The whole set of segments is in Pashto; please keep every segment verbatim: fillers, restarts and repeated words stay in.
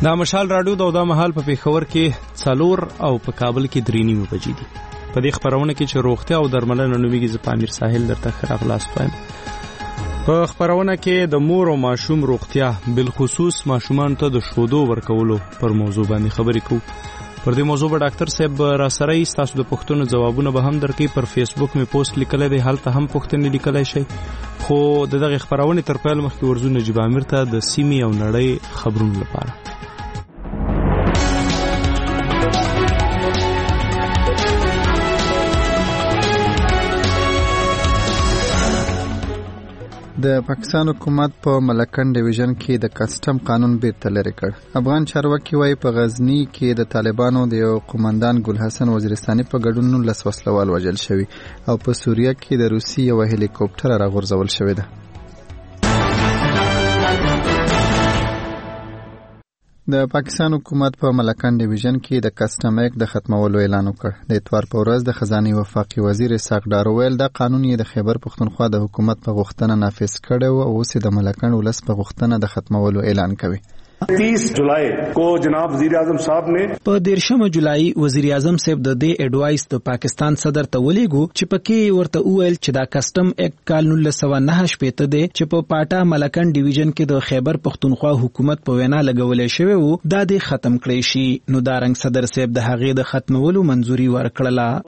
دا مشال راډیو د دا مهال په پیښور کې څلور او په کابل کې درې نیمې بجې دي. په دې خبرونه کې چې روغتیا او درملنه نومیږي، زه په امیر ساحل درته ښه راغلاست وایم. په خبرونه کې د مور او ماشوم روغتیا، بالخصوص ماشومان ته د شودو ورکولو پر موضوع باندې خبرې کوو. پر دې موضوع به ډاکټر صاحب را سره یې ستاسو د پوښتنو ځوابونه به هم درکړي. پر فیسبوک مې پوسټ لیکلی دی، هلته هم پوښتنې لیکلی شئ. خو د دغې خبرونې تر پیل مخکې ورځو نجیب امیر ته د سیمې او نړۍ خبرونو لپاره. د پاکستان حکومت په ملکن ډیویژن کې د کسټم قانون بیرته لرې کړ. افغان چارواکي وايي په غزنی کې د طالبانو د یو قومندان ګل حسن وزیرستاني په ګډون نولس وسلوال وژل شوي او په سوریه کې د روسي یو هلیکوپټر راغورځول شوی دی. د پاکستان حکومت په ملکن ډیویژن کې د کسټم ایکټ د ختمولو اعلان وکړ. د اتوار په ورځ د خزانه وفاقي وزیر اسحاق ډار ویل دا قانون یې د خیبر پښتونخوا د حکومت په غوښتنه نافذ کړی او اوس د ملکن ولس په غوښتنه د ختمولو اعلان کوي. तीस जुलाई को जनाब वजीर आजम साहब ने په دیرشمه جولای وزیر اعظم صاحب د دې اډوایس د پاکستان صدر ته ولېګو چې پکې ورته وویل چې دا کسټم ایکټ کال نولس سوه نهه شپېته دی چې په پاټا ملکن ډیویژن کې د خیبر پښتونخوا حکومت په وینا لګولې شوی وو، دا دې ختم کړی شي. نو دارنګ صدر صاحب د هغې د ختمولو منځوري ورکړله.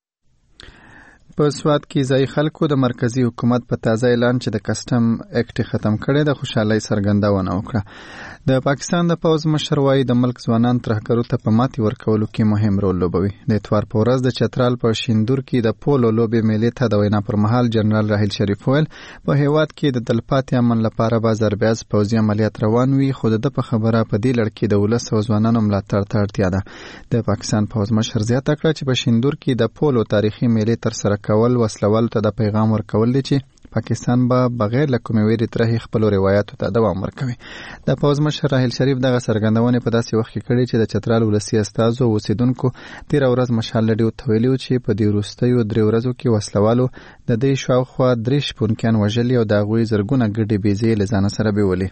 په سواد کې ځای خلکو د مرکزی حکومت په تازه اعلان چې د کسټم ایکټ ختم کړي د خوشحالۍ څرګندونه وکړه. د پاکستان د پوځ مشر وايي د ملک ځوانان ترهګرو ته په ماتې ورکولو کې مهم رول لوبوي. د اتوار په ورځ د چترال په شیندور کې د پولو لوبې میلې ته د وینا پر مهال جنرال راحیل شریف ویل په هیواد کې د تلپاتې امن لپاره به زربیاز پوځي عملیات روان وي، خو د په خبره په دې لړ کې د ولس او ځوانانو ملاتړ ته اړتیا ده. د پاکستان پوځ مشر زیاته کړه چې په شیندور کې د پولو تاریخي میلې تر سره کول وسلوال ته د پیغام ورکول دي چې پاکستان به بغیر له کومې ویرې ترهې خپلو روایاتو ته دوام ورکوي. د پوځ مشر راحیل شریف دغه څرګندونې په داسې وخت کې کړې چې د چترال ولسي استازو او اوسیدونکو تېره ورځ مشال راډیو ته ویلي چې په دې وروستیو درې ورځو کې وسلوالو د دې شاوخوا درې شپونکیان وژلي او د هغوی زرګونه ګډې بیزې له ځانه سره بیولي.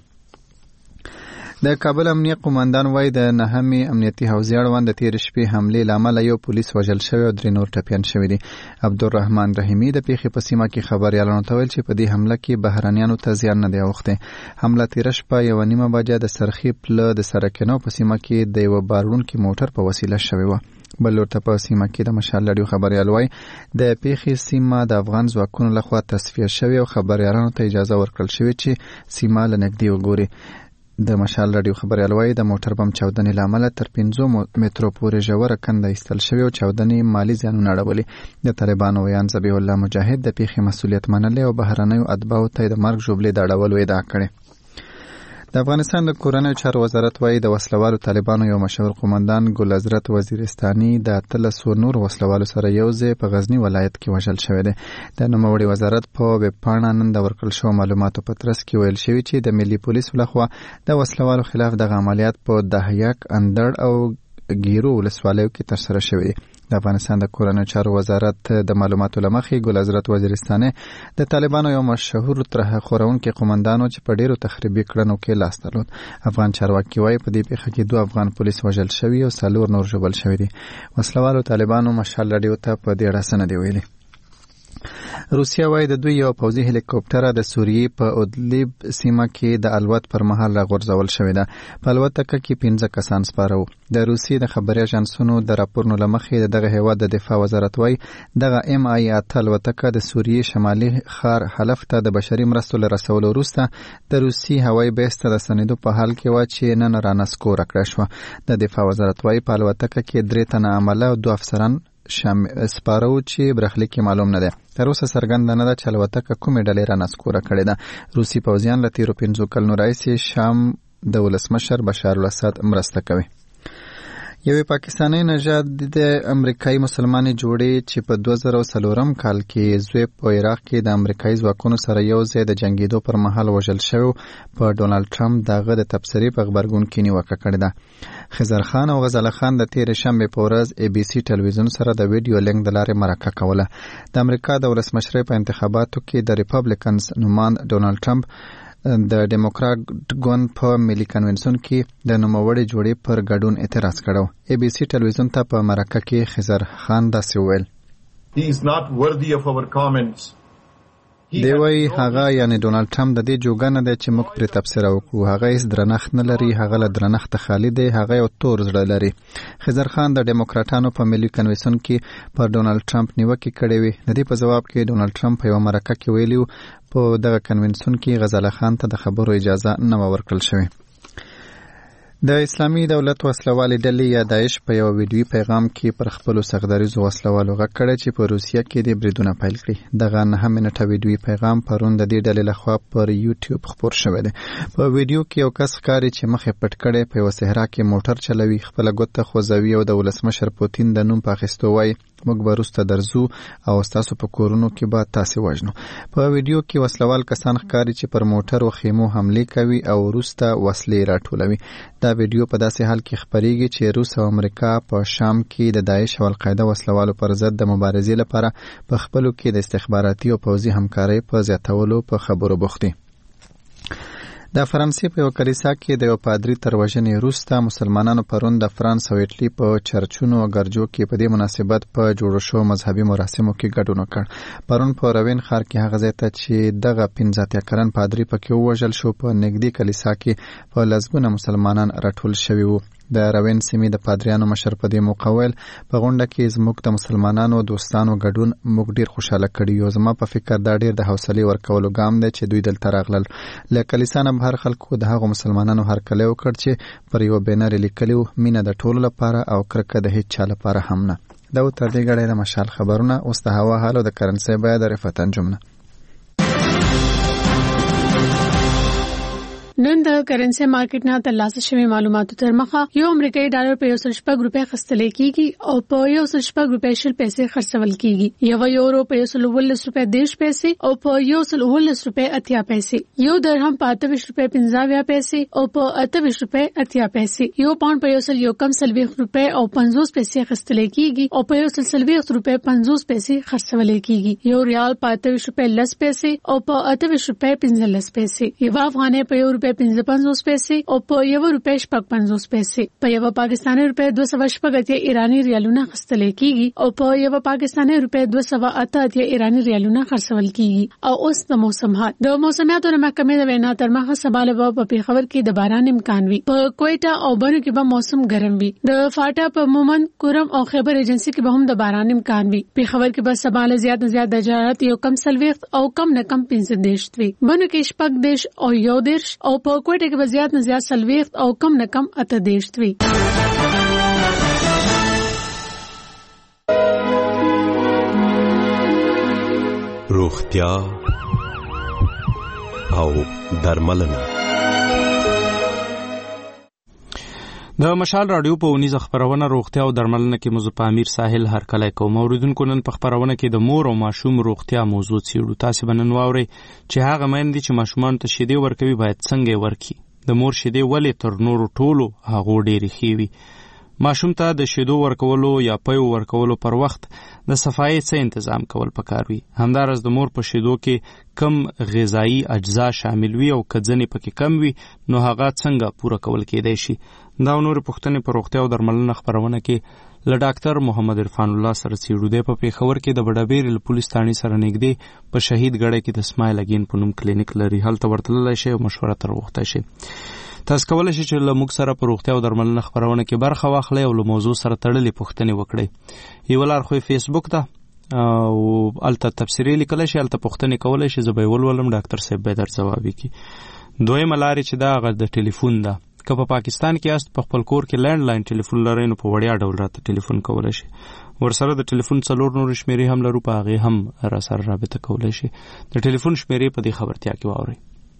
د کابل امنیه قومندان وايي د نهمې امنیتي حوزې اړوند د تېرې شپې حملې له امله یو پولیس وژل شوی او درې نور ټپیان شوي دي. عبدالرحمن رحیمي د پیښې په سیمه کې خبریالانو ته ویل چې په دې حمله کې بهرانیانو ته زیان نه دی اوښتی. حمله تېره شپه یوه نیمه بجه د سرخي پله د سرکنو په سیمه کې د یوه باروړونکي موټر په وسیله شوې وه. بل لور ته په سیمه کې د مشال راډیو خبریال وايي د پیښې سیمه د افغان ځواکونو لخوا تصفیه شوې او خبریالانو ته اجازه ورکړل شوې چې سیمه له نږدې وګوري. د مشال راډیو خبریال وايي د موټر بم چاودنې له امله تر پنځو مترو پورې ژوره کنده ایستل شوې او چاودنې مالي زیانونه اړولي. د طالبانو ویان ذبیح الله مجاهد د پیښې مسؤلیت منلی او بهرنیو اتباعو ته د مرګ ژوبلې د اړولو ادعا کړې. د افغانستان د کورنیو چارو وزارت وايي د وسلوالو طالبانو یو مشهور قومندان ګل حضرت وزیرستاني د اتلسو نور وسلوالو سره یو ځای په غزنی ولایت کې وژل شوی دی. د نوموړي وزارت په ویب پاڼه نن د ورکړل شوو معلوماتو په ترڅ کې ویل شوي چې د ملي پولیسو لخوا د وسلوالو خلاف دغه عملیات په دهیک، اندړ او ګیرو ولسوالیو کې ترسره شوي دي. د افغانستان د کورنیو چارو وزارت د معلوماتو له مخې ګل حضرت وزیرستاني د طالبانو یو مشهور ترهه خورونکي قومندانو چې په ډیرو تخریبي کړنو کې لاس درلود. افغان چارواکي وايي په دې پیښه کې دوه افغان پولیس وژل شوي او څلور نور ژوبل شوي دي. وسلوالو طالبانو مشال راډیو ته په دې اړه څه نه دي ویلي. روسیا وايي د دوی یو پوځي هلیکوپټر د سوریې په ادلیب سیمه کې د الوت پر مهال راغورځول شوی ده. په الوتکه کې پنځه کسان سپاره وو. د روسیې د خبري اژانسونو د راپورونو له مخې دغه هیواد د دفاع وزارت وايي دغه ام آی اته الوتکه د سوریې شمالي ښار حلب ته د بشري مرستو له رسولو وروسته د روسي هوایي بیس ته د ستنېدو په حال کې وه چې نن رانسکوره کړه شوه. د دفاع وزارت وايي په الوتکه کې درې تنه عمله او دوه افسران سپاره وو چې برخلیک معلوم نه دی. تر اوسه څرګنده نه ده چې الوتکه کومې ډلې رانسکوره کړې ده. روسي پوځیان له تېرو پنځو کلونو راهیسې شام د ولسمشر بشار الاسد مرسته کوي. یوې پاکستاني نژاد د امریکایي مسلمانې جوړې چې په دوه زره څلورم کال کې زوی په عراق کې د امریکایي ځواکونو سره یو ځای د جنګېدو پر مهال وژل شوی په ډونالډ ټرمپ د هغه د تبصرې په غبرګون کې نیوکه کړې ده. خضر خان او غزاله خان د تېرې شنبې په ورځ ای بي سي ټلویزیون سره د ویډیو لینک د لارې مرکه کوله. د امریکا د ولسمشرۍ په انتخاباتو کې د ریپبلیکنز نوماند ډونالډ ټرمپ د ډیموکرات ګوند په ملي کنونسیون کې د نوموړي جوړې پر ګډون اعتراض کړو. ای بي سي ټلویزیون ته په مرکه کې خضر خان داسې وویل: He is not worthy of our comments. دی وایي هغه یعنی ډونالد ټرمپ د دې جوګه نه دی چې موږ پرې تبصره وکړو. هغه هیڅ درنښت نه لري، هغه له درنښته خالي دی، هغه یو تور زړه لري. خضر خان د ډیموکراټانو په ملي کنونسیون کې پر ډونالد ټرمپ نیوکې کړې وې. د دې په ځواب کې ډونالد ټرمپ په یوه مرکه کې ویلي و په دغه کنونسیون کې غزاله خان ته د خبرو اجازه نه وه ورکړل شوې. د اسلامي دولت وسلوالې ډلې یا داعش په یو ویډیوي پیغام کې پر خپلو سخدریزو وسلوالو غږ کړی چې په روسیه کې د بریدونه پیل کړي. دغه نهه منټه ویډیوي پیغام پرون د دې ډلې لخوا پر یوټیوب خپور شوی دی. په ویډیو کې یو کس ښکاري چې مخ یې پټ کړی په یوه صحرا کې موټر چلوي، خپله ګوته خوځوي او د ولسمشر پوتین د نوم په اخیستو وایي موږ به وروسته درځو او ستاسو په کورونو کې به تاسې وژنو. په ویډیو کې وسلوال کسان ښکاري چې پر موټر و خیمو حملې کوي او وروسته وسلې راټولوي. دا ویډیو په داسې حال کې خپریږي چې روس او امریکا په شام کې د داعش او القاعده وسلوالو پر ضد د مبارزې لپاره په خپلو کې د استخباراتي او پوځي همکارۍ په زیاتولو په خبرو بوخت دي. د فرانسې په یو کلیسا کې د یو پادري تر وژنې وروسته مسلمانانو پرون د فرانس او ایټالي په چرچونو او ګرجو کې په دې مناسبت په جوړو شوو مذهبي مراسمو کې ګډون وکړ. پرون په روین ښار کې هغه ځای ته چې دغه پنځه اتیا کلن پادري پکې ووژل شو په نږدې کلیسا کې په لسګونه مسلمانان راټول شوي وو. د روین سیمې د پادریانو مشر په دې موقع ویل په غونډه کې زموږ د مسلمانانو دوستانو ګډون موږ ډیر خوشاله کړي یو. زما په فکر دا ډیر د حوصلې ورکولو ګام دی چې دوی دلته راغلل. له کلیسا نه بهر خلکو د هغو مسلمانانو هرکلی وکړ چې پر یو بینر لیکلي و مینه د ټولو لپاره او کرکه د هیڅ چا لپاره هم نه. دا و تر دې ګړی د مشال خبرونه. اوس د هوا حال او د کرنسۍ بیه د رفعت انجمنه. نن د کرنسي مارکیټ نه ترلاسه شوی معلوماتو تر مخه یو امریکایي ډالر په یو سل شپږ روپۍ خرڅول کیږي او په یو سل شپږ روپۍ شل پیسې خرڅول کیږي. یو یورو په یو سل اوولس روپۍ دیش پیسې او په یو سل اوولس روپۍ اتیا پیسې. یو درهم په اتهویشت روپۍ پنځه پیسې او په اتهویشت روپۍ اتیا پیسې. یو پاونډ په یو سل یو کم څلوېښت روپۍ او پنځوس پیسې خرڅول کیږي او په یو سل څلوېښت روپۍ پنځوس پیسې خرڅول کیږي. یو ریال په اتهویشت روپۍ لس پیسې او په اتهویشت روپۍ پنځلس پیسې. یو افغانۍ په یو روپۍ پنځه پنځوس پیسې او په یو روپۍ شپږ پنځوس پیسې. په یو پاکستاني روپۍ دوه سوه شپږ اتیا ایراني ریالونه خرڅول کیږي او په یو پاکستاني روپۍ دوه سوه اته اتیا ایراني ریالونه خرڅول کیږي. او اوس د موسم حال. د موسمیاتو محکمې د وینا تر مخه سبا له په پیښور کې د باران امکان وي. په کوئټه او بنو کې به موسم ګرم وي. د فاټا په مومن کورم او خیبر ایجنسی کې به هم د باران امکان وي. پیښور کې به سبا له زیات نه زیات د حرارت یو کم څلوېښت او کم نه کم پنځه دېرش وي. بنو کې شپږ دېرش او یو دېرش او په کوټه کې به زیات نه زیات څلوېښت او کم نه کم اته دېرش وي. روغتیا او درملنه. د مشال رادیو په ونیزه خبرونه روغتیا او درملنه کې موضوع په امیر ساحل هرکلی کوم. اوریدونکو نن په خبرونه کې د مور او ماشوم روغتیا موضوع څیړو. تاسو به نن واورئ چې هغه میندې چې ماشومان ته شیدې ورکوي باید څنګه ورکړي. د مور شیدې ولې تر نورو ټولو هغو ډېرې ښې وي. ماشوم ته د شیدو ورکولو یا پیو ورکولو پر وخت د صفایي څه تنظیم کول پکار وي. همدارس د مور په شیدو کې کم غذایی اجزا شامل وي او کځنې پکې کم وي نو هغه څنګه پوره کول کېدای شي. دا نور پوښتنې په روغتیا او درملنه خبرونه کې له ډاکټر محمد عرفان الله سره څیړو. دی په پیښور کې د بډابیر پولیس ثانې سره نږدې په شهید ګړی کې د اسماعیل اګین په نوم کلینیک لري. هلته ورتللی شي او مشوره تر وغوښتی شي. تاسو کولی شئ چې له موږ سره په روغتیا او درملنه خبرونه کې برخه واخلئ او له موضوع سره تړلې پوښتنې وکړئ. یوه لار خو فیسبوک ده او هلته تبصرې لیکلی شي، هلته پوښتنې کولی شي، زه به یې ولولم، ډاکټر صاحب به یې در ځواب وکړي. دویمه لارې چې دا هغه د ټلیفون ده. که په پاکستان کې یاست په خپل کور کې لینډ لاین ټلیفون لرئ نو په وړیا ډول راته ټلیفون کولی شي. ورسره د ټلیفون څلور نورې شمیرې هم لرو، په هغې هم را سره رابطه کولی شي. د ټلیفون شمیرې په دې خبرتیا کې واورئ.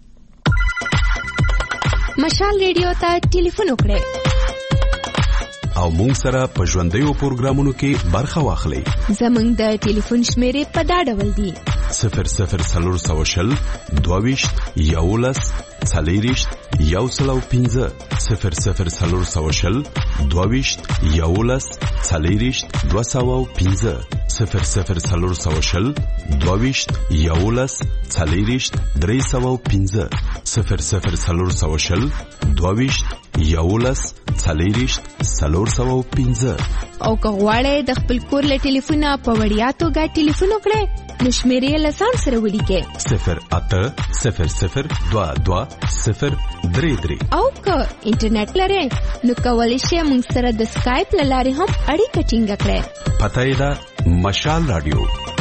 مشال ریډیو ته ټلیفون وکړئ او مونږ سره په ژوندیو پروګرامونو کې برخه واخلئ. زمونږ د ټلیفون شمیرې په دا ډول دي: صفر صفر څلور سوه شل دوهویشت یولس څلېرویشت یو سل او پنځه صفر صفر څلور سوه شل دوهویشت یولس څلېرویشت دوه سوه او پنځه صفر صفر څلور سوه شل دوه ویشت یولس څلېرویشت درې سوه پنځه صفر صفر څلور سوه شل دوه ویشت یولس څلېرویشت څلور سوه پنځه. او که غواړئ د خپل کور له ټلیفونه په وړیا توګه ټلیفون وکړئ نو شمیرې له ځان سره ولیکئ صفر اته صفر صفر دوه دوه صفر درې درې. او که انټرنیټ لرئ نو کولی شئ موږ سره د سکایپ له لارې هم اړیکه ټینګه کړئ. پته یې ده مشال رادیو.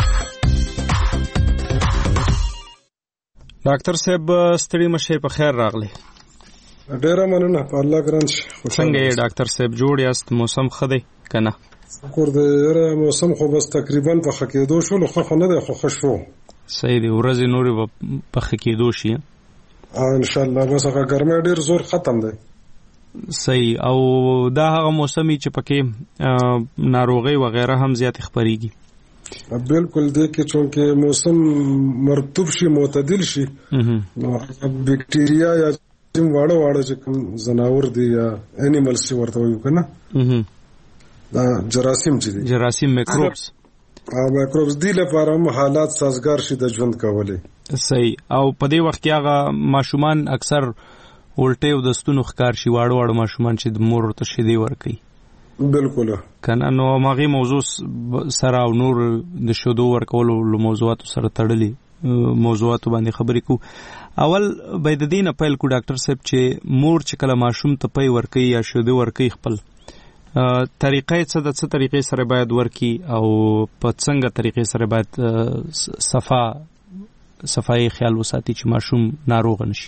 ډاکټر صاحب ستړي مشه په خیر راغلی. ډیره مننه په الله ګران شي. څنګه یې ډاکټر صاحب جوړ یاست؟ موسم ښه دی کنه؟ شکر دی یاره موسم خو بس تقریبا په ښه کېدو شو، خو خو نه دی خو ښه شو. صحیح دی ورځې نورې په ښه کېدو شي ان شاء الله. بس هغه ګرمۍ ډیر زور ختم دی. صحیح. او دا هغه موسمي چې پکې ناروغي وغیرہ هم زیات خبريږي. بالکل دی کې چونکه موسم مرطوب شي معتدل شي نو بکټیریا یا کوم واړه واړه چې کوم زناور دي یا انیملز چې ورته وایو کنه دا جراثیم چې دي جراثیم میکروبز او میکروبز دی لپاره هم حالات سازگار شي د ژوند کولې. صحیح. او په دې وخت کې هغه ماشومان اکثر ولټه او د ستونو ښکار شي واړه واړه ماشومان چې د مور ورته شیدې ورکوي. بالکل کنه نو ماغي موضوع سره او نور د شودو ورکولو له موضوعاتو سره تړلي موضوعاتو باندې خبرې کو. اول به د دینه پیل کو ډاکټر صاحب چې مور چې کله ماشوم ته پي ورکوي یا شودو ورکوي خپل طریقې څه د څه طریقې سره باید ورکي او په څنګه طریقې سره باید صفا صفای خیال وساتي چې ماشوم ناروغ نشي.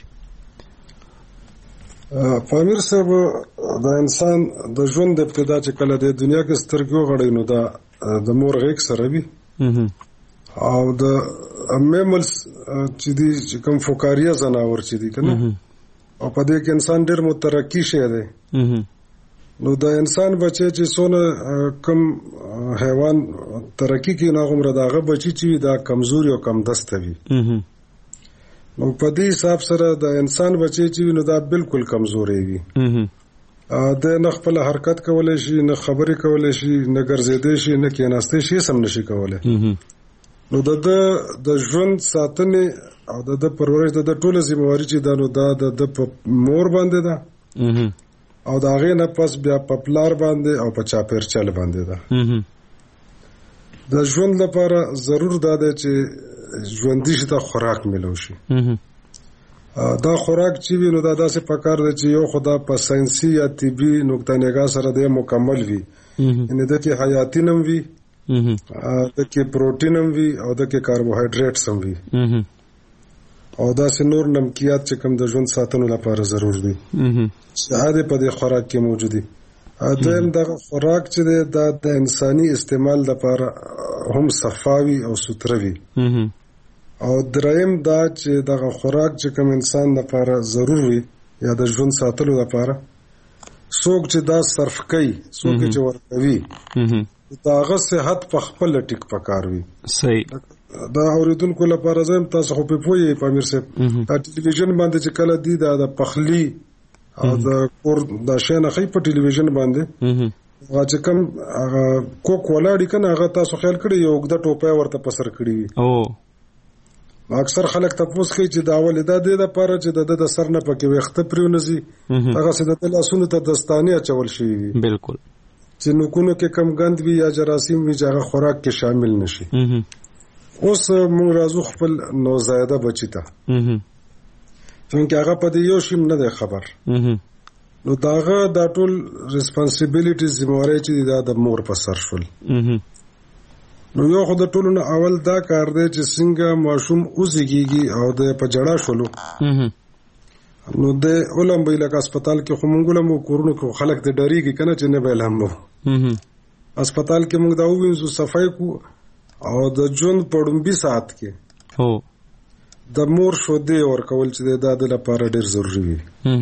پامیر صاحب د انسان د ژوند د ابتدا چې کله د دنیا کې سترګو غړي نو دا د مور غیږ سره وي او د میملز چې دي چې کوم فوکاریا زناور چې دي کنه او په دې کې انسان ډېر مترقی شي دی. نو د انسان بچي چې څونه کم حیوان ترقی کوي نو هغومره د هغه بچي چې دا کمزوري او کم دسته وي. نو په دې حساب سره د انسان بچي چې نو دا بالکل کمزوري وي. د نه خپل حرکت کولای شي، نه خبرې کولای شي، نه ګرځېدای شي، نه کېناستای شي، سم نشي کولای. نو د د ژوند ساتنې او د د پرورش د ټوله ذمہواری چې دا نو دا د په مور باندې ده او د هغې نه پس بیا په پلار باندې او په چاپېرچل باندې ده. د ژوند لپاره ضرور دا دی چې ژوندي شي ته خوراک میلو شي. دا خوراک چې وي نو دا داسې پکار دی چې یو خو دا په ساینسي یا طبي نقطه نگاه سره دی مکمل وي، یعنې د کې حیاتین هم وي، د کې پروټین هم وي او د کې کاربوهایډریټس هم وي او داسې نور نمکیات چې کوم د ژوند ساتنو لپاره ضرور دي چې هغه په دې خوراک کې موجود دي. دویم دغه خوراک چې دی دا د انساني استعمال لپاره هم صفاوي او سوتروي. او دریم دا چې دغه خوراک چې کوم انسان لپاره ضرور وي یا د ژوند ساتلو لپاره څوک چې دا صرف کوي څوک چې ورکوي داغه صحت په خپل ټیک پکار وي. صحیح. دا اوریدونکو لپاره زم تاسو خو په پوهی پامیر صاحب په ټلویزیون باندې چې کله دی دا پخلی او د کور د شنه خې په ټلویزیون باندې هغه چې کوم هغه کوک ولاړی کنه هغه تاسو خیال کړی یو د ټوپه ورته پسر کړی وي. او اکثر خلک تاسو کوي چې دا ولې دا د لپاره چې د سر نه پکې وخت پریونځي هغه سید د لاسونو ته دستانه چول شي. بالکل. چې نوکونو کې کم غند وي یا جراثیم وي چې هغه خوراک کې شامل نشي. اوس موږ راځو خپل نوزایده بچی ته چونکه هغه په دې یو شیم نه دی خبر نو داغه دا ټول ریسپانسیبিলিټیز ذمہواری چې دا د مور په سر شول. نو یو خو د ټولو نه اول دا کار دی چې څنګه ماشوم اوسېږي او د په جړه شولو نو د علم به لکه هسپتال کې خو مونږ له کورونو کې خلک د ډریږي کنه چې نه به لامو هسپتال کې مونږ دا وینځو صفای کو او د جون پړمبي سات کې هو د مور شودې ورکول چې دا د لپاره ډیر ضروری وي.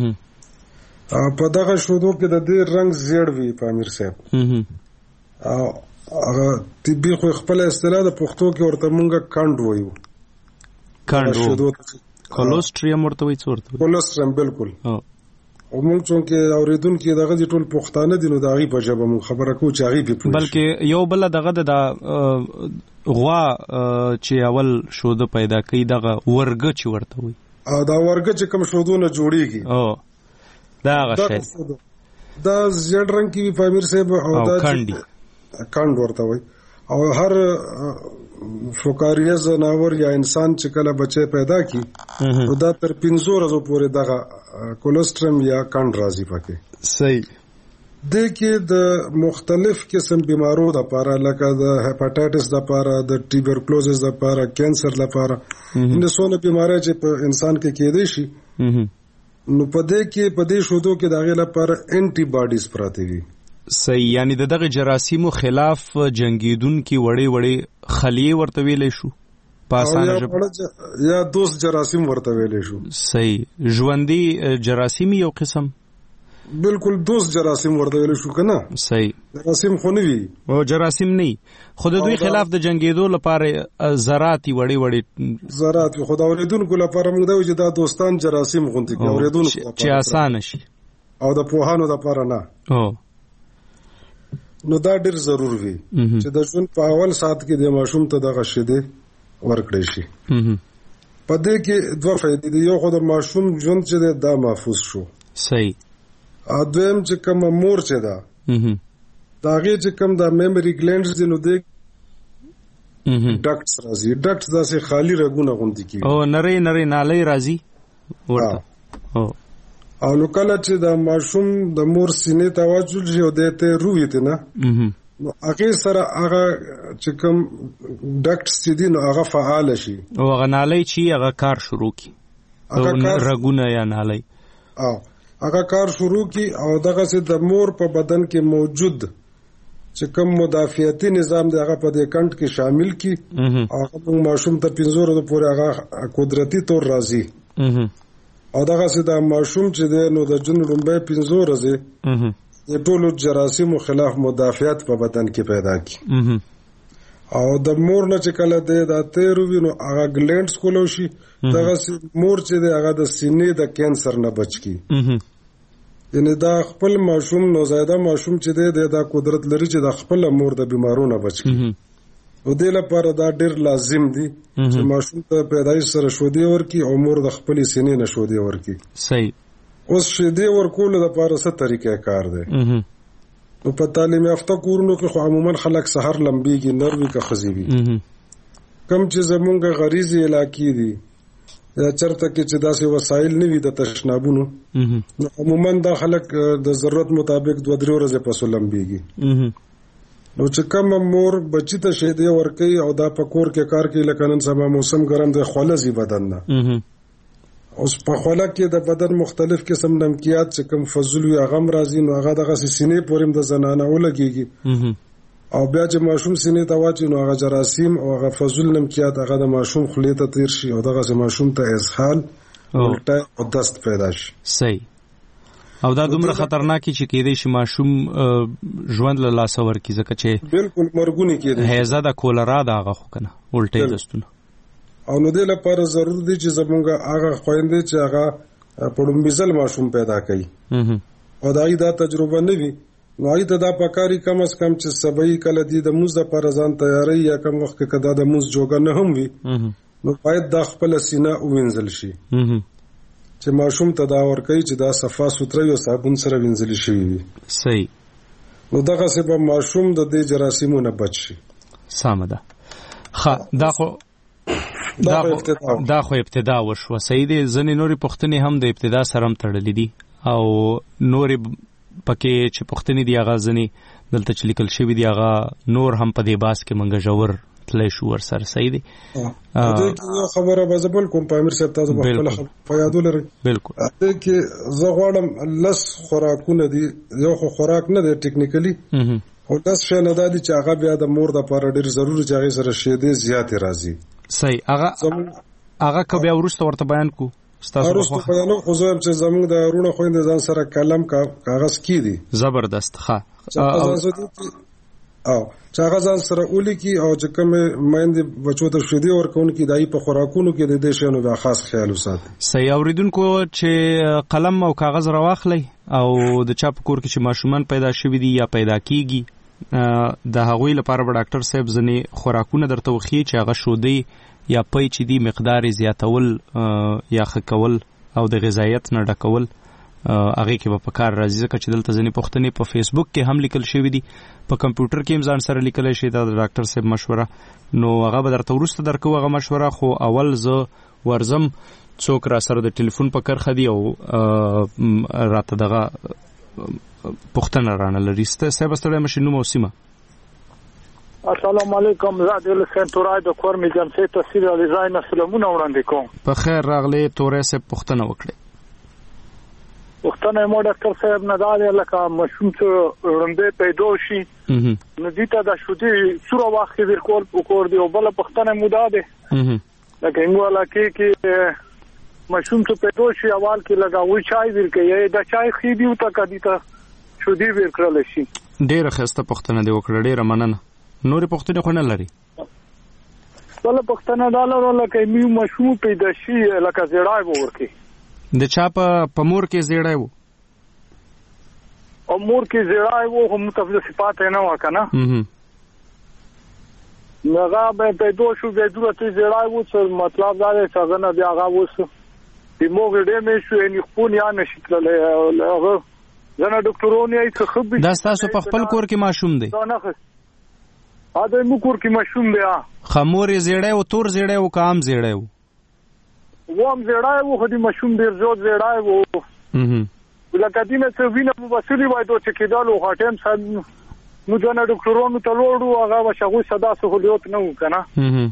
په دغه شودو کې د دې رنگ زیړ وي پامیر صاحب او هغه طبي خو خپل اصطلاح د پښتو کې ورته مونږه کاند وایو. کاند کولوستریم ورته وایي څورته کولوستریم بالکل. موږ چې اوریدونکو دغه د ټول پښتانه دي نو د هغې په ژبه موږ خبره کوو چې هغې پې پوه شي. بلکې یو بله دغه د غوا چې اول شوده پیدا کوي دغه ورګه چې ورته وایي دا ورګه چې کوم شودونه جوړېږي دا هغه شی دا زیړ رنګ کې وي پامیر صاحب او دا کانډ ورته وایي. او هر فقاریه ځناور یا انسان چې کله بچی پیدا کی نو دا تر پنځو ورځو پورې دغه کولوسترم یا کانډ راځي پکې. صحیح. د کې د مختلف قسم بیمارو د لپاره لکه د هپاتایټس د لپاره د ټیوبرکلوزس د لپاره کینسر لپاره د څونه بیماری چې په انسان کې کېدې شي نو په دې کې په دې شودو کې د هغې لپاره انټي باډیز پراته وي. صحیح. یعنی د دغه جراثیمو خلاف جنگیدونکي وړې وړې خلیې ورته ویلی شو په اسانه ژبه یا دوست جراثیم ورته ویلی شو. صحیح. ژوندي جراثیم یو قسم بالکل دوست جراثیم ورته ویلی شو که نه. صحیح. جراثیم خو نه وي او جراثیم نه خو د دوی خلاف د جنګېدو لپاره ذرات وړې وړې ذرات خو د اورېدونکو لپاره موږ دا وایو چې دا دوستان جراثیم غوندې کړي اورېدونکو چې اسانه شي او د پوهانو لپاره نه. او نو دا ډېر ضرور وي چې د ژوند په اول ساعت کې د ماشوم ته دغه شیدې ورکړی شي. په دې کې دوه فایدې دي. یو خو د ماشوم ژوند چې دی دا محفوظ شو. صحیح. ا دویم چې کومه مور چې ده د هغې چې کوم د میمري ګلینډز دي نو دی ډکټس راځي. ډکټس داسې خالي رګونه غوندې کېږي او نری نری نالۍ راځي ورته. او نو کله چې د ماشوم د مور سینې ته واچول شي او دی ته روویتې نه نو هغې سره هغه چې کوم ډکټس چې دي نو هغه فعاله شي او هغه نالۍ چې هغه کار شروع کړي رګونه یا نالۍ او هغه کار شروع کی او دغه د مور په بدن کې موجود چې کوم مدافعتي نظام دی هغه په دې کڼ کې شامل کی او هغه ماشوم ته پنځه ورځې پورې هغه قدرتي طور راځي او دغه د ماشوم چې دی نو د جون لومبۍ پنځه ورځې د ټولو جراثیمو خلاف مدافعت په بدن کې پیدا کی او د مور نه چې کله دی دا تیر وي نو هغه ګلینډز کولو شي دغه مور چې دی هغه د سینې د کینسر نه بچ کی. یعنی دا خپل ماشوم نوزایده ماشوم چې دی دا قدرت لري چې د خپل مور د بیمارو نه بچ کی. او دې لپاره دا ډېر لازم دي چې ماشوم ته پیدایش سره شودې ورکړي او مور د خپلې سینې نه شودې ورکړي. صحیح. اوس شودې ورکولو دپاره څه طریقې کار دی؟ نو په تعلیم یافته کورونو کې خو عموما خلک سحر لمبېږي نر وي که ښځې وي. کوم چې زمونږ غریزي علاقې دي یا چرته کې چې داسې وسایل نه وي د تشنابونو نو عموما دا خلک د ضرورت مطابق دوه درې ورځې پسو لمبېږي. نو چې کومه مور بچی ته شیدې ورکوي او دا په کور کې کار کوي لکه نن سبا موسم ګرم دی خوله ځي بدن نه اوس په خوله کې د بدن مختلف قسم نمکیات چې کوم فضول وي هغه هم راځي نو هغه دغسې سینې پورې هم د زنانه ولګېږي او بیا چې ماشوم سینې ته واچي نو هغه جراثیم او هغه فضول نمکیات هغه د ماشوم خولې ته تیر شي او دغسې ماشوم ته اسهال الټی او دست پیدا شي. صحیح. او دا دومره خطرناکي چې کېدی شي ماشوم ژوند له لاسه ورکړي ځکه چې بالکل مرګونې کېدی هیزه د کولرا د هغه خو که نه الټی دستونه او نو دې لپاره ضرور دی چې زمونږ هغه خویندې چې هغه په لومبي ځل ماشوم پیدا کوي او د هغې دا تجربه نه وي نو هغې ته دا پکاري کم از کم چې سبا کله دي د مونځ دپاره ځان تیاری یا کم وخت کې که دا د مونځ جوګه نه هم وي نو باید دا خپله سینه ووینځل شي چې ماشوم ته دا ورکوي چې دا صفا سوتره او صابون سره وینځلې شوي وي. صحیح. نو دغسې به ماشوم د دې جراثیمو نه بچ شي. سمه ده. ښه دا خو دا خو دا خو ابتدا وشوه. صحیح دی. ځینې نورې پوښتنې هم د ابتدا سره هم تړلې دي او نورې پکې چې پوښتنې دي هغه ځینې دلته چې لیکل شوي دي هغه نور هم په دې باس کې موږ ژور تللی شو ورسره. صحیح دی. دې کې یو خبره به زه بل کوم په امیر صاحب تاسو به خپله په یادو لرئ. بلکل. دې کې زه غواړم لس خوراکونه دي یو خو خوراک نه دی ټیکنیکلي خو لس شیانه دا دي چې هغه بیا د مور دپاره ډېر ضروري چې هغې سره شیدې زیاتې راځي. صحیح. هغه هغه که بیا وروسته ورته بیان کړو وروسته بیانوم خو زه یم چې زموږ د وروڼه خویندې ځان سره قلم کاغذ کښېږدي. زبردست. ښه او چې هغه ځان سره ولیکي او چې کوم مېندې بچو ته شیدې ورکوونکي دای په خوراکونو کې د دې شیانو د خاص خیال وساتي. صحیح اوریدونکو چې قلم او کاغذ راواخلي او د چا په کور کې چې ماشومان پیدا شوي دي یا پیدا کیږي د هغوی لپاره به ډاکټر صاحب ځنې خوراکونه درته وښیي چې هغه شودې یا پی چې دي مقدار زیاتول یا ښه کول او د غذایت نه ډکول هغې کې به په کار راځي، ځکه چې دلته ځینې پوښتنې په فیسبوک کې هم لیکل شوي دي، په کمپیوټر کې هم ځان سره لیکلی شي دا د ډاکټر صاحب مشوره، نو هغه به درته وروسته درکو هغه مشوره. خو اول زه ورځم څوک را سره د ټلیفون په کرښه دي او راته دغه پوښتنه رانه لري. صاحب ستړی مشي، نوم او سیمه. السلام علیکم، زه د لسن تورای د کور می جمسي تفسیر علی زاین سلامونه وړاندې کوم. په خیر راغلی تورای صاحب، پوښتنه وکړئ. پوښتنه مو ډاکټر صاحب نه دا لکه مشوم چې وړاندې پیدا شي نو دې ته د شودې سوره واخې ورکول وکړ دی، او بل پوښتنه مو دا ده لکه موږ لکه کې مشوم چې پیدا شي اول کې لګاوي چای ورکړي دا چای خې دی او تا کدي ته شودې ورکړل شي. ډیره ښه پوښتنه دی وکړه، ډیره مننه. نورې پوښتنې خو نه لري؟ بله پوښتنه دا لرله که میو مشروع پیدا شي لکه زیړی به ورکړي. د چا په مور کې زیړی و؟ او مور کې زیړی و خو متفضل صفات یې نه وه که نه، نو هغه به پیدا شو بیا دومره تېز زیړی و چې مطلب دا دی چې هغه نه بیا هغه اوس دماغ یې ډېر مې شو یعنې خپون یا نه شي تللی. هغه ځنه ډاکټرونه یې څه ښه دا ستاسو په خپل کور کې ماشوم دی؟ ا د مو کور کې ماشوم دی. خمور یې زیړی و، تور زیړی و که عام زیړی و؟ و هم زیړی و خو د ماشوم ډېر زیات زیړی و، لکه دې نه څه وینه مو بسلي وای دو چې کېدلو خو ټایم سره موږ ځنه ډاکټرانو ته لاړو، هغه به چې هغوی څه داسې خلیات نه وو که نه،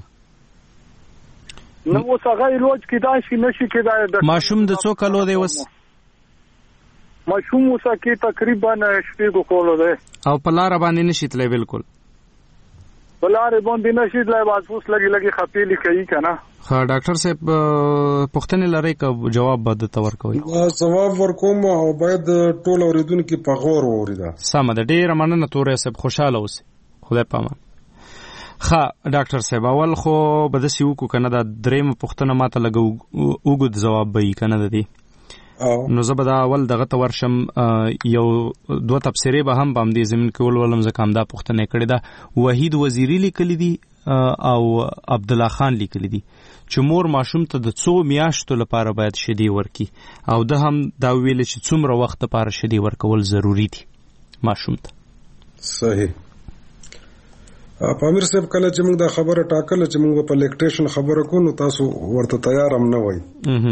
نو اوس هغه علاج کېدای شي نه شي کېدای. ماشوم د څو کلو دی اوس؟ ماشوم اوس کې تقریبا شپږو کالو دی. او په لاره باندې نشي تللی؟ بالکل په لارې باندې نشي تللی، بس اوس لږې لږې خپېلې کوي که نه. ښه ډاکټر صاحب پوښتنې لرئ که جواب به درته ورکوئ؟ ځواب ورکوم او باید ټول اورېدونکي په غور واوري. سمه ده، ډېره مننه تورې صاحب، خوشحاله اوسئ، خدای په امان. ښه ډاکټر صاحب اول خو به داسې وکړو که نه دا درېیمه پوښتنه ما ته لږ اوږد ځواب به وي که نه د دې، نو زه به دا اول دغه ته ورشم، یو دوه تبصرې به هم په همدې زمین کې ولولم ځکه همدا پوښتنه یې کړې ده. وحید وزیري لیکلي دي او عبدالله خان لیکلي دي چې مور ماشوم ته د څو میاشتو لپاره باید شیدې ورکړي، او ده هم دا ویلي چې څومره وخت لپاره شیدې ورکول ضروري دي ماشوم ته. صحیح. پامیر صاحب کله چې موږ دا خبره ټاکله چې موږ په لیکټیشن خبره کوو نو تاسو ورته تیار هم نه وئ،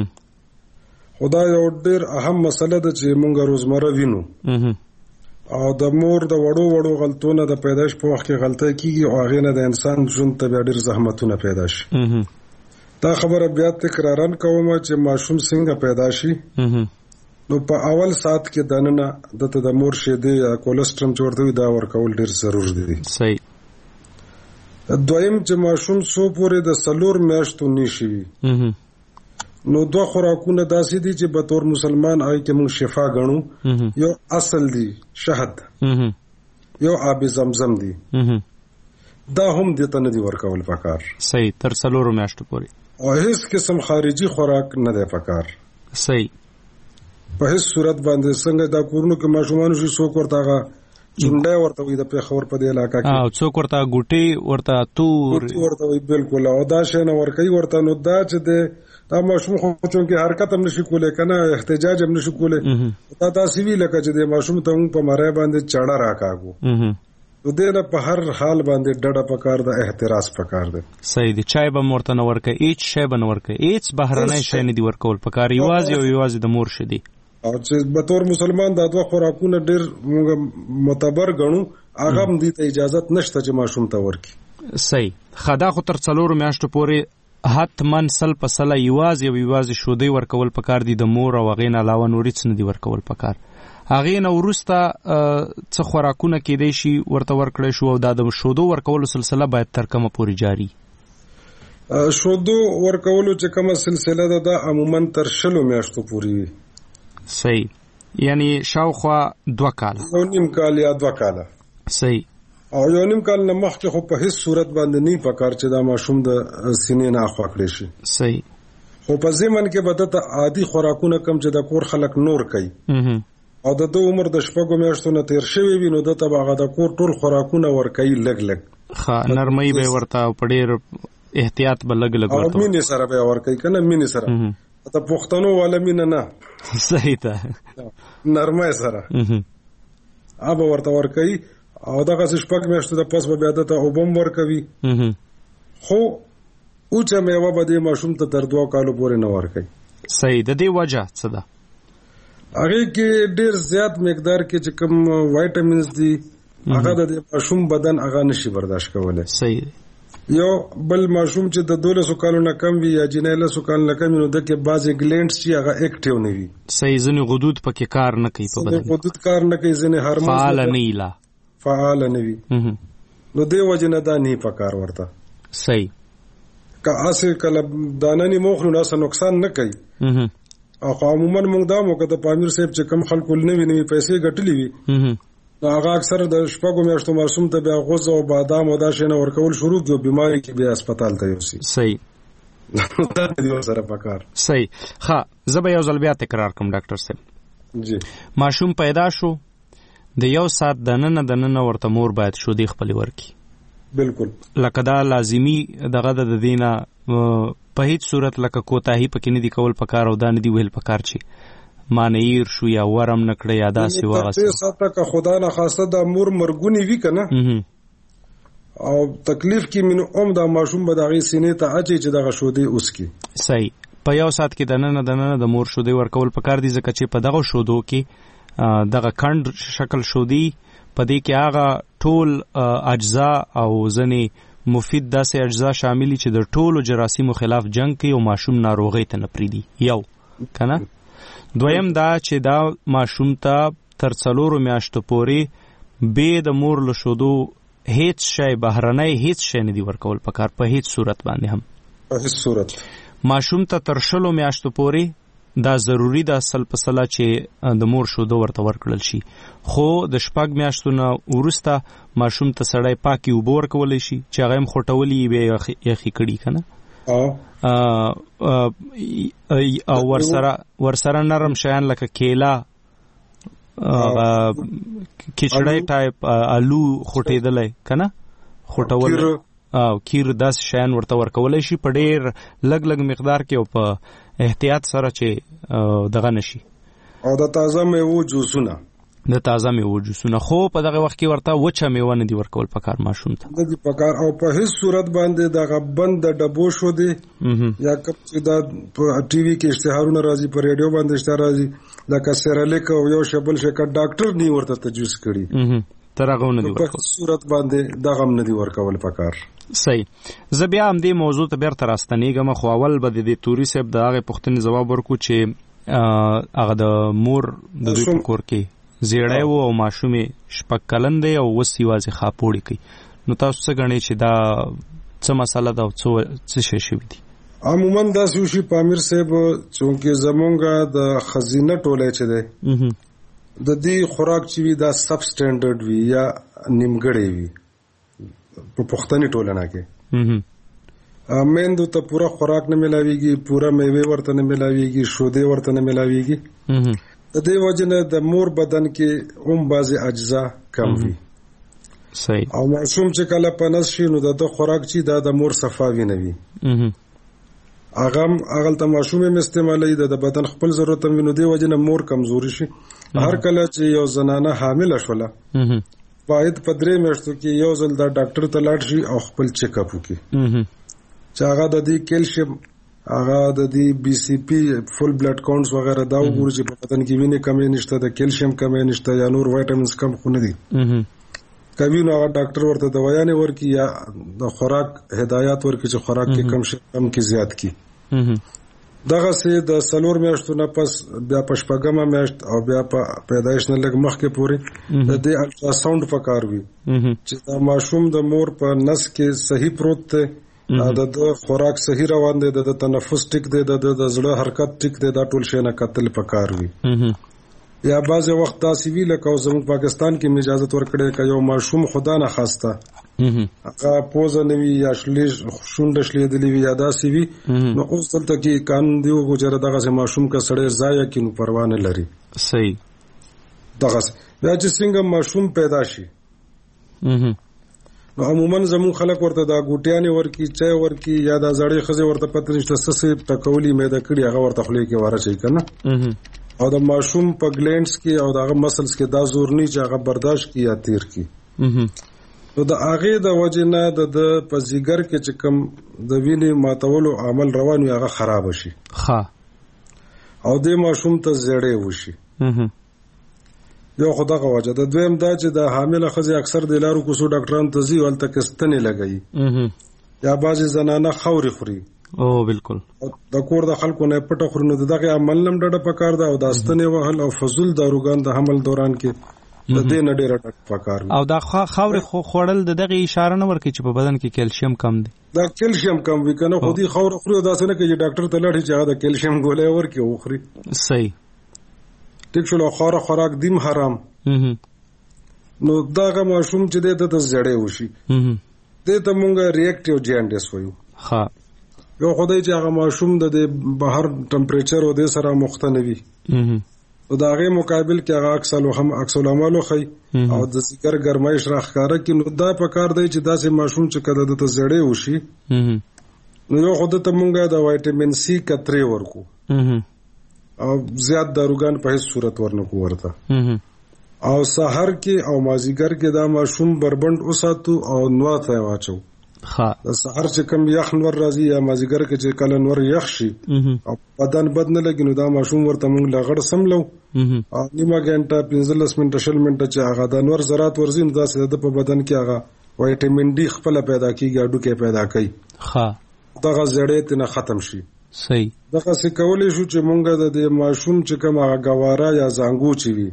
خدا یو ډېر اهم مسله ده چې موږ روزمره وینو، او د مور د وړو وړو غلطونه د پیدایش په وخت کې غلطه کیږي او هغې نه د انسان ژوند ته بیا ډېر زحمتونه پیدا شي. دا خبره بیا تکرارا کوم چې ماشوم څنګه پیدا شي نو په اول ساعت کې دننه دته د مور شیدې یا کولسټرم چې ورته وي دا ورکول ډېر ضرور دي. صحیح. دویم چې ماشوم څو پورې د څلور میاشتو نیشي وي نو دوه خوراکونه داسې دي چې به طور مسلمان هغې کې موږ شفا ګڼو. یو اصل دی شهد، یو آب زمزم دی، دا هم دې ته نه دي ورکول پکار. صحیح. تر څلورو میاشتو پورې او هیڅ قسم خارجي خوراک نه دی پکار. صحیح. په هیڅ صورت باندې څنګه دا کورونو کې ماشومان شي څوک ورته هغه چونډی ورته وي د پېښور په دې علاقه کې، او څوک ورته ګوټې ورته تور ورته وي، بالکل، او دا شی نه ورکوي ورته. نو دا چې دی دا ماشوم خو چونکې حرکت هم نشي کولی که نه، احتجاج هم نشي کولی، دا داسې وي لکه چې د ماشوم ته موږ په مری باندې چاړه راکاږو، نو دې نه په هر حال باندې ډډه پکار ده، احتراز پکار ده. صحیح دی. چای به ورته نه ورکوي، هېڅ شی به نه ورکوي، هېڅ بهرنی شی نه دي ورکول پکار، یوازې او یوازې د مور شیدې. او چې به طور مسلمان دا دوه خوراکونه ډېر موږ معتبر ګڼو، هغه هم دې ته اجازت نشته چې ماشوم ته ورکړي. صحیح. ښه دا خو تر څلورو میاشتو پورې حتما سل په سله یوازې او یوازې شودې ورکول پکار دي د مور، او هغې نه علاوه نورې څه نه دي ورکول پکار. هغې نه وروسته څه خوراکونه کېدی شي ورته ورکړی شو، او دا د شودو ورکولو سلسله باید تر کومه پورې جاري؟ شودو ورکولو چې کومه سلسله ده دا عموما تر شلو میاشتو پورې وي. صحیح. یعنی شاوخوا دوه کاله، یو نیم کال یا دوه کاله. صحیح. او یو نیم کال نه مخکې خو په هیڅ صورت باندې نه پکار چې دا ماشوم د سینې نه اخوا کړی شي. صحیح. خو په ځمن کې به د عادي خوراکونه کم چې د کور خلک نور کوي او د دو عمر د شپږو میاشتو نه تیر شوی وي نو د تبعه د کور ټول خوراکونه ورکوي لګ لګ. ښه نرمۍ به ورته په ډېر احتیاط به لګ لګ ورته مینې سره به ورکوي که نه مینې سره ته پښتنو والا مینه نه. صحیح ده. نرمۍ سره هغه ورته ورکوي او دغسې شپږ میاشتو د پس به بیا دته اوبه هم ورکوي خو اوچه میوه به دې ماشوم ته تر دوه کالو پورې نه ورکوي. صحیح. د دې وجه څه ده؟ هغې کې ډېر زیات مقدار کې چې کوم وایټامینز دي هغه د دې ماشوم بدن هغه نشي برداشت کولی. صحیح. یو بل ماشوم چې د دولسو کالو نه کم وي یا جنۍ لسو کالو نه کم وي نو د کې بعضې ګلینډز چې هغه اکټیو نه وي. صحیح. ځینې غدود پکې کار نه کوي په بدن غدود کار نه کوي ځینې هارمونز فعاله نه وي لا فعاله نه وي نو دې وجې نه دا نه پکار ورته. صحیح. که هسې کله دانه نه موخلو نو هسه نقصان نه کوي او خو عموما موږ دا موقع د پامیر صاحب چې کم خلکو نوي نوي پیسې ګټلې وي نو هغه اکثر د شپږو میاشتو ماشوم ته بیا غوز او بادام او دا شی نه ورکول شروع کړي بیماري کې بیا هسپتال ته یوسي. صحیح. دا دې سره پکار. صحیح. ښه زه به یو ځل بیا تکرار کوم ډاکټر صاحب. جی. ماشوم پیدا شو د یو ساعت دننه دننه ورته مور باید شودې خپلې ورکړي. بالکل. لکه دا لازمی دغه د دې نه په هیڅ صورت لکه کوتاهي پکې نه دي کول پکار او دا نه دي ویل پکار چې ما نه ایر شو یا ورم نه کړی یا داسې وغسې ساته که خدا نه خواسته د مور مرګونی وي که نه او تکلیف کې مینو ام دا ماشوم به د هغې سینې ته اچي چې دغه شودې وڅکي. صحیح. په یو ساعت کې دننه دننه د مور شودې ورکول پکار دي ځکه چې په دغه شودو کې دغه کڼ شکل شودې په دې کې هغه ټول اجزا او ځینې مفید داسې اجزا شاملي چې د ټولو جراثیمو خلاف جنگ کوي او ماشوم ناروغۍ ته نه پرېږدي. یو که نه. دویم دا چې دا ماشوم ته تر څلورو میاشتو پورې بې د مور له شودو هیڅ شی بهرنی هیڅ شی نه دي ورکول پکار په هیڅ صورت باندې هم. په هیڅ صورت. ماشوم ته تر شلو میاشتو پورې دا ضروری ده سل په سله چې د مور شودو ورته ورکړل شي خو د شپږ میاشتو نه وروسته ماشوم ته سړی پاکې اوبه ورکولی شي چې هغه هم خوټولي یې بیا یخې کړي که نه او ورسره ورسره نرم شیان لکه کیله کچړی ټایپ آلو خوټېدلی که نه خوټولی او کیر داسې شیان ورته ورکولی شي په ډېر لږ لږ مقدار کې او په احتیاط سره چې دغه نشي. او د تازه میوو جوسونه د تازه میوو جوسونه خو په دغه وخت کې ورته وچه میوه نه دي ورکول پکار ماشوم ته نه دي پکار او په هیڅ صورت باندې دغه بند د ډبو شو دي یا کوم چې دا په ټي وي کې اشتهارونه راځي په ریډیو باندې اشتهار راځي لکه سیرالیک او یو شبل شکر ډاکټر نه ورته تجویز کړي ترغه نه دي ورکول په صورت باندې دغه نه دي ورکول پکار. صحیح. زه بیا هم دې موضوع ته بیرته راستنېږم خو اول به د دې توري صاحب د هغې پوښتنې ځواب ورکړو چې هغه د مور د دوی په کور کې زیړی و او ماشوم یې شپږ کلن دی او اوس یوازې خاپوړې کوي نو تاسو څه ګڼئ چې دا څه مسله ده او څه شی شوي دي؟ عموما داسې وشي پامیر صاحب چونکې زمونږ د ښځینه ټولی چې دی د دې خوراک چې وي دا سب سټینډرډ وي یا نیمګړی وي په پښتني ټولنه کې میندو ته پوره خوراک نه ملاویږي پوره میوې ورته نه ملاویږي شودې ورته نه ملاویږي د دې وجه نه د مور بدن کې هم بعضې اجزا کم وي. صحیح. او ماشوم چې کله په نس شي نو د ده خوراک چې دا د مور صفاوي نه وي هغه هم هغلته ماشوم هم استعمالوي د بدن خپل ضرورت هم وي نو دې وجه نه مور کمزوري شي. هر کله چې یو زنانه حامله شوله باید په درې میاشتو کې یو ځل دا ډاکټر ته لاړ شي او خپل چیک اپ وکړي چې هغه د دې کیلشیم هغه د دې بي سي پي فول بلډ کاونټس وغیره دا وګوري چې په بدن کې وینې کمې نشته د کیلشیم کمې نشته یا نور وایټامینز کم خو نه دي کوي نو هغه ډاکټر ورته دوايانې ورکړي یا د خوراک هدایات ورکړي چې خوراک کې کم شي کم کې زیات کړي. دغه سي د سلور میاشتو نه پس بیا په شپږمه میاشت او بیا په پیدایش نه لږ مخکې پورې د دې الټرا ساوند پکار وي چې دا ماشوم د مور په نس کې صحیح پروت دی د خوراک صحیح روان دی د تنفس ټیک دی د زړه حرکت ټیک دی دا ټول شی نه کتل پکار وي. یا بعض وخت داسې وی لکه زموږ پاکستان کې اجازه ورکړې ک یو ماشوم خدا نه خواسته هغه پوزه نوي یا شلیش شونډه شلې دلی وی یا داسې وی نو اوس دلته کې قانون دی او جره دغه ماشوم کا سړی ضایع کینو پروا نه لري. صحیح. دغه بیا چې څنګه ماشوم پیدا شي نو عموما زمون خلک ورته دا ګوټیانې ورکی چای ورکی یا دا زړې خزه ورته پته نشته سسې ټکولي مېده کړي هغه ورته خلې کې واره شي کنه او د ماشوم په ګلینډز کې او دغه مسلز کې دا زور نه چې هغه برداشت کی یا تیر کی نو د هغه د وجه نه د په زیګر کې چې کوم د وینې ماتولو عمل روان وي هغه خراب شي ها او د ماشوم ته زړې وشي. یو خدغه وجه د دویم دا چې د حامله خزه اکثر د لارو کوسو ډاکټران ته ځي ولته کستنې لګي یا بعضی زنانه خوري خوري او بالکل د کور د خلکو نه پټه خورنه دغه عمل نم ډډه پکار دا او د استنې وهل او فزول داروګان د حمل دوران کې د دې نه ډېر ټک پکار او دا خوري خوړل دغه اشاره نه ورکړي چې په بدن کې کیلشیم کم دی. دا کیلشیم کم وی کنه خو دې خور خوري دا څنګه کې ډاکټر ته لاړ چې هغه د کیلشیم ګولې ورکړي او خوري. صحیح. ټیک شو خور خوراک دیم حرام نو داغه ماشوم چې د ته زړې وشي د ته مونږه ریاکټیو جاندیس وایو. ها یو خدای چې هغه ماشوم د بهر ټمپریچر او د سره مختلفي او دا غي مقابل کې هغه اکسل هم اکسل عملو خي او د ذکر ګرمایش راخاره کې نو دا په کار دی چې داسې ماشوم چې کله د ته زړې وشي نو یو خدای ته مونږه د وایټامین سی کتري ورکو او زیات داروګان په هیڅ صورت ورنکو ورته او سحر کې او مازیګر کې دا ماشوم بربند اوساتو او نوا ته واچو. ها د سحر چې کم یخ نور راځي یا مازیګر کې چې کله نور یخ شي او بدن بد نه لګي نو دا ماشوم ورته موږ لغړ سملو او نیمه غنټه پنځلس منټه شل منټه چې هغه د نور زرات ورزي نو دا سره د په بدن کې هغه وایټامین ډي خپل پیدا کیږي اډو کې پیدا کوي. ها دغه زړې ته ختم شي. صحیح. دغه څه کولای شو چې مونږ د ماشوم چې کوم هغه غواره یا زنګو چي وي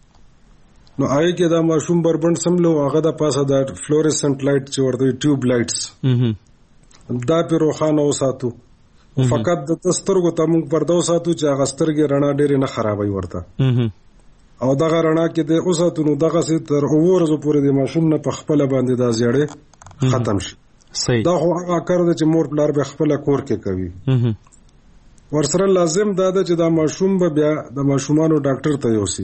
نو هغه کې دا ماشوم بربند سملو هغه د پاسه د فلورسنت لایټ چې ورته ټیوب لایټس دا په روخانه وساتو فقط د تسترګو ته مونږ پردو ساتو چې هغه سترګې رڼا ډېر نه خرابوي ورته او دغه رڼا کې د اوساتو نو دغه څه تر اورزو پورې د ماشوم نه په خپل باندې دا زیړې ختم شي. صحیح. دا خو هغه کار دی چې مور پلار به خپل کور کې کوي. ورسره لازم دا ده چې دا ماشوم به بیا د ماشومانو ډاکټر ته یوسي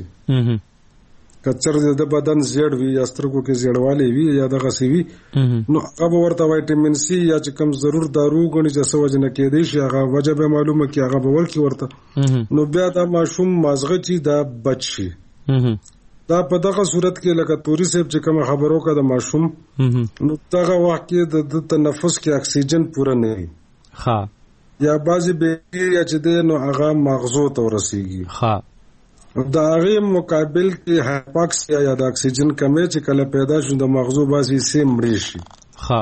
کچر د بدن زیړ وي یا سترګو کې زیړوالی وي یا دغه سی وي نو هغه ورته وایټامین سی یا چې کوم ضرور دارو غني چې څه وجه نه کېدی شي هغه وجه به معلومه کې هغه به ورکی ورته نو بیا دا ماشوم مازغه چې دا بچ شي. دا په دغه صورت کې لکه توري صاحب چې کوم خبرو کا د ماشوم نو دغه وخت کې د تنفس کې اکسیجن پوره نه وي. ها یا بعضی بیکټیریا چې د نو هغه مغزو ته ورسیږي. ها دا هغه مقابل کې هایپاکسیا یا د اکسیجن کمی چې کله پیدا شون د مغزو باسي سیم مړی شي. ها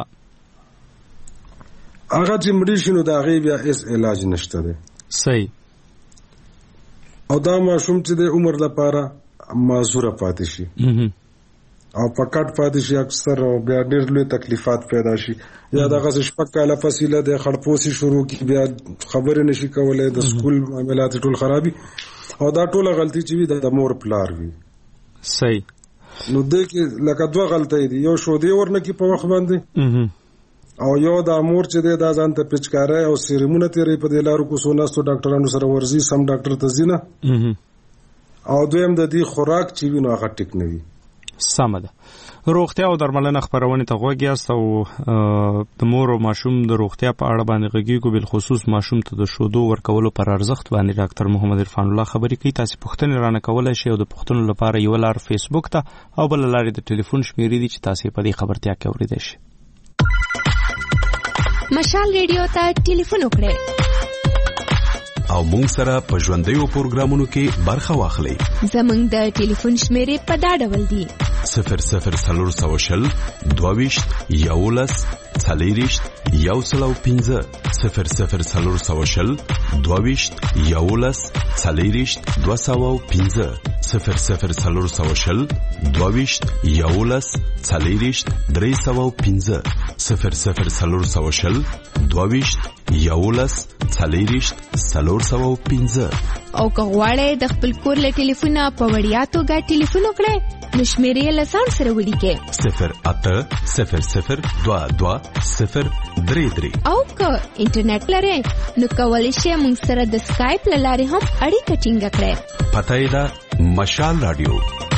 هغه چې مړی شي نو دا هغه بیا اس علاج نشته دی. صحیح. او دا ماشوم چې د عمر لپاره معذوره پاتې شي او پکټ پاتې شي اکثر او بیا ډېر لوی تکلیفات پیدا شي یا دغه شپږ کاله فاصله د خړپوسی شروع کی بیا خبرې نشي کولای د سکول معاملات ټول خرابي او دا ټوله غلطي چې وي د مور پلار وي. صحیح. نو د کې لکه دوه غلطۍ دي یو شو دی ورنه کې په وخت باندې او یو د امور چې د ځان ته پچکارای او سیریمونه تیرې په دلارو کو سوناستو ډاکټرانو سره ورزي سم ډاکټر ته زینه او دویم د دې خوراک چې وینو هغه ټیک نه وي. سمه ده. روغتیا او درملنه خبرونه ته غوږی است او د مور او ماشوم د روغتیا په اړه باندې غږیږو بل خصوص ماشوم ته د شودو ورکولو پر ارزښت باندې ډاکټر محمد عرفان الله خبرې کوي. تاسو پوښتنه رانه کولای شئ او د پوښتنو لپاره یو لار فیسبوک ته او بل لار د ټلیفون شمیرې دي چې تاسو په دې خبرتیا کې اوریدئ شئ. مشال ریډیو ته ټلیفون وکړئ او مونږ سره په ژوندیو پروګرامونو کې برخه واخلئ. زمونږ د ټلیفون شمیرې په دا ډول دي صفر صفر څلور سوه شل دوهویشت یولس څلېرویشت یو سل او پنځه صفر صفر څلور سوه شل دوهویشت یولس څلېرویشت دوه سوه او پنځه صفر صفر څلور سوه شل دوهویشت یولس څلېرویشت درې سوه او پنځه صفر صفر څلور سوه شل دوهویشت یولس څلېرویشت څلور سوه او پنځه. او که غواړئ د خپل کور له ټلیفونه په وړیا توګه ټلیفون وکړئ نو شمېرې یې له ځان سره ولیکئ صفر اته صفر صفر دوه دوه صفر درې درې. او که انټرنیټ لرئ نو کولی شئ موږ سره د سکایپ له لارې هم اړیکه ټینګه کړئ. پته یې ده مشال راډیو.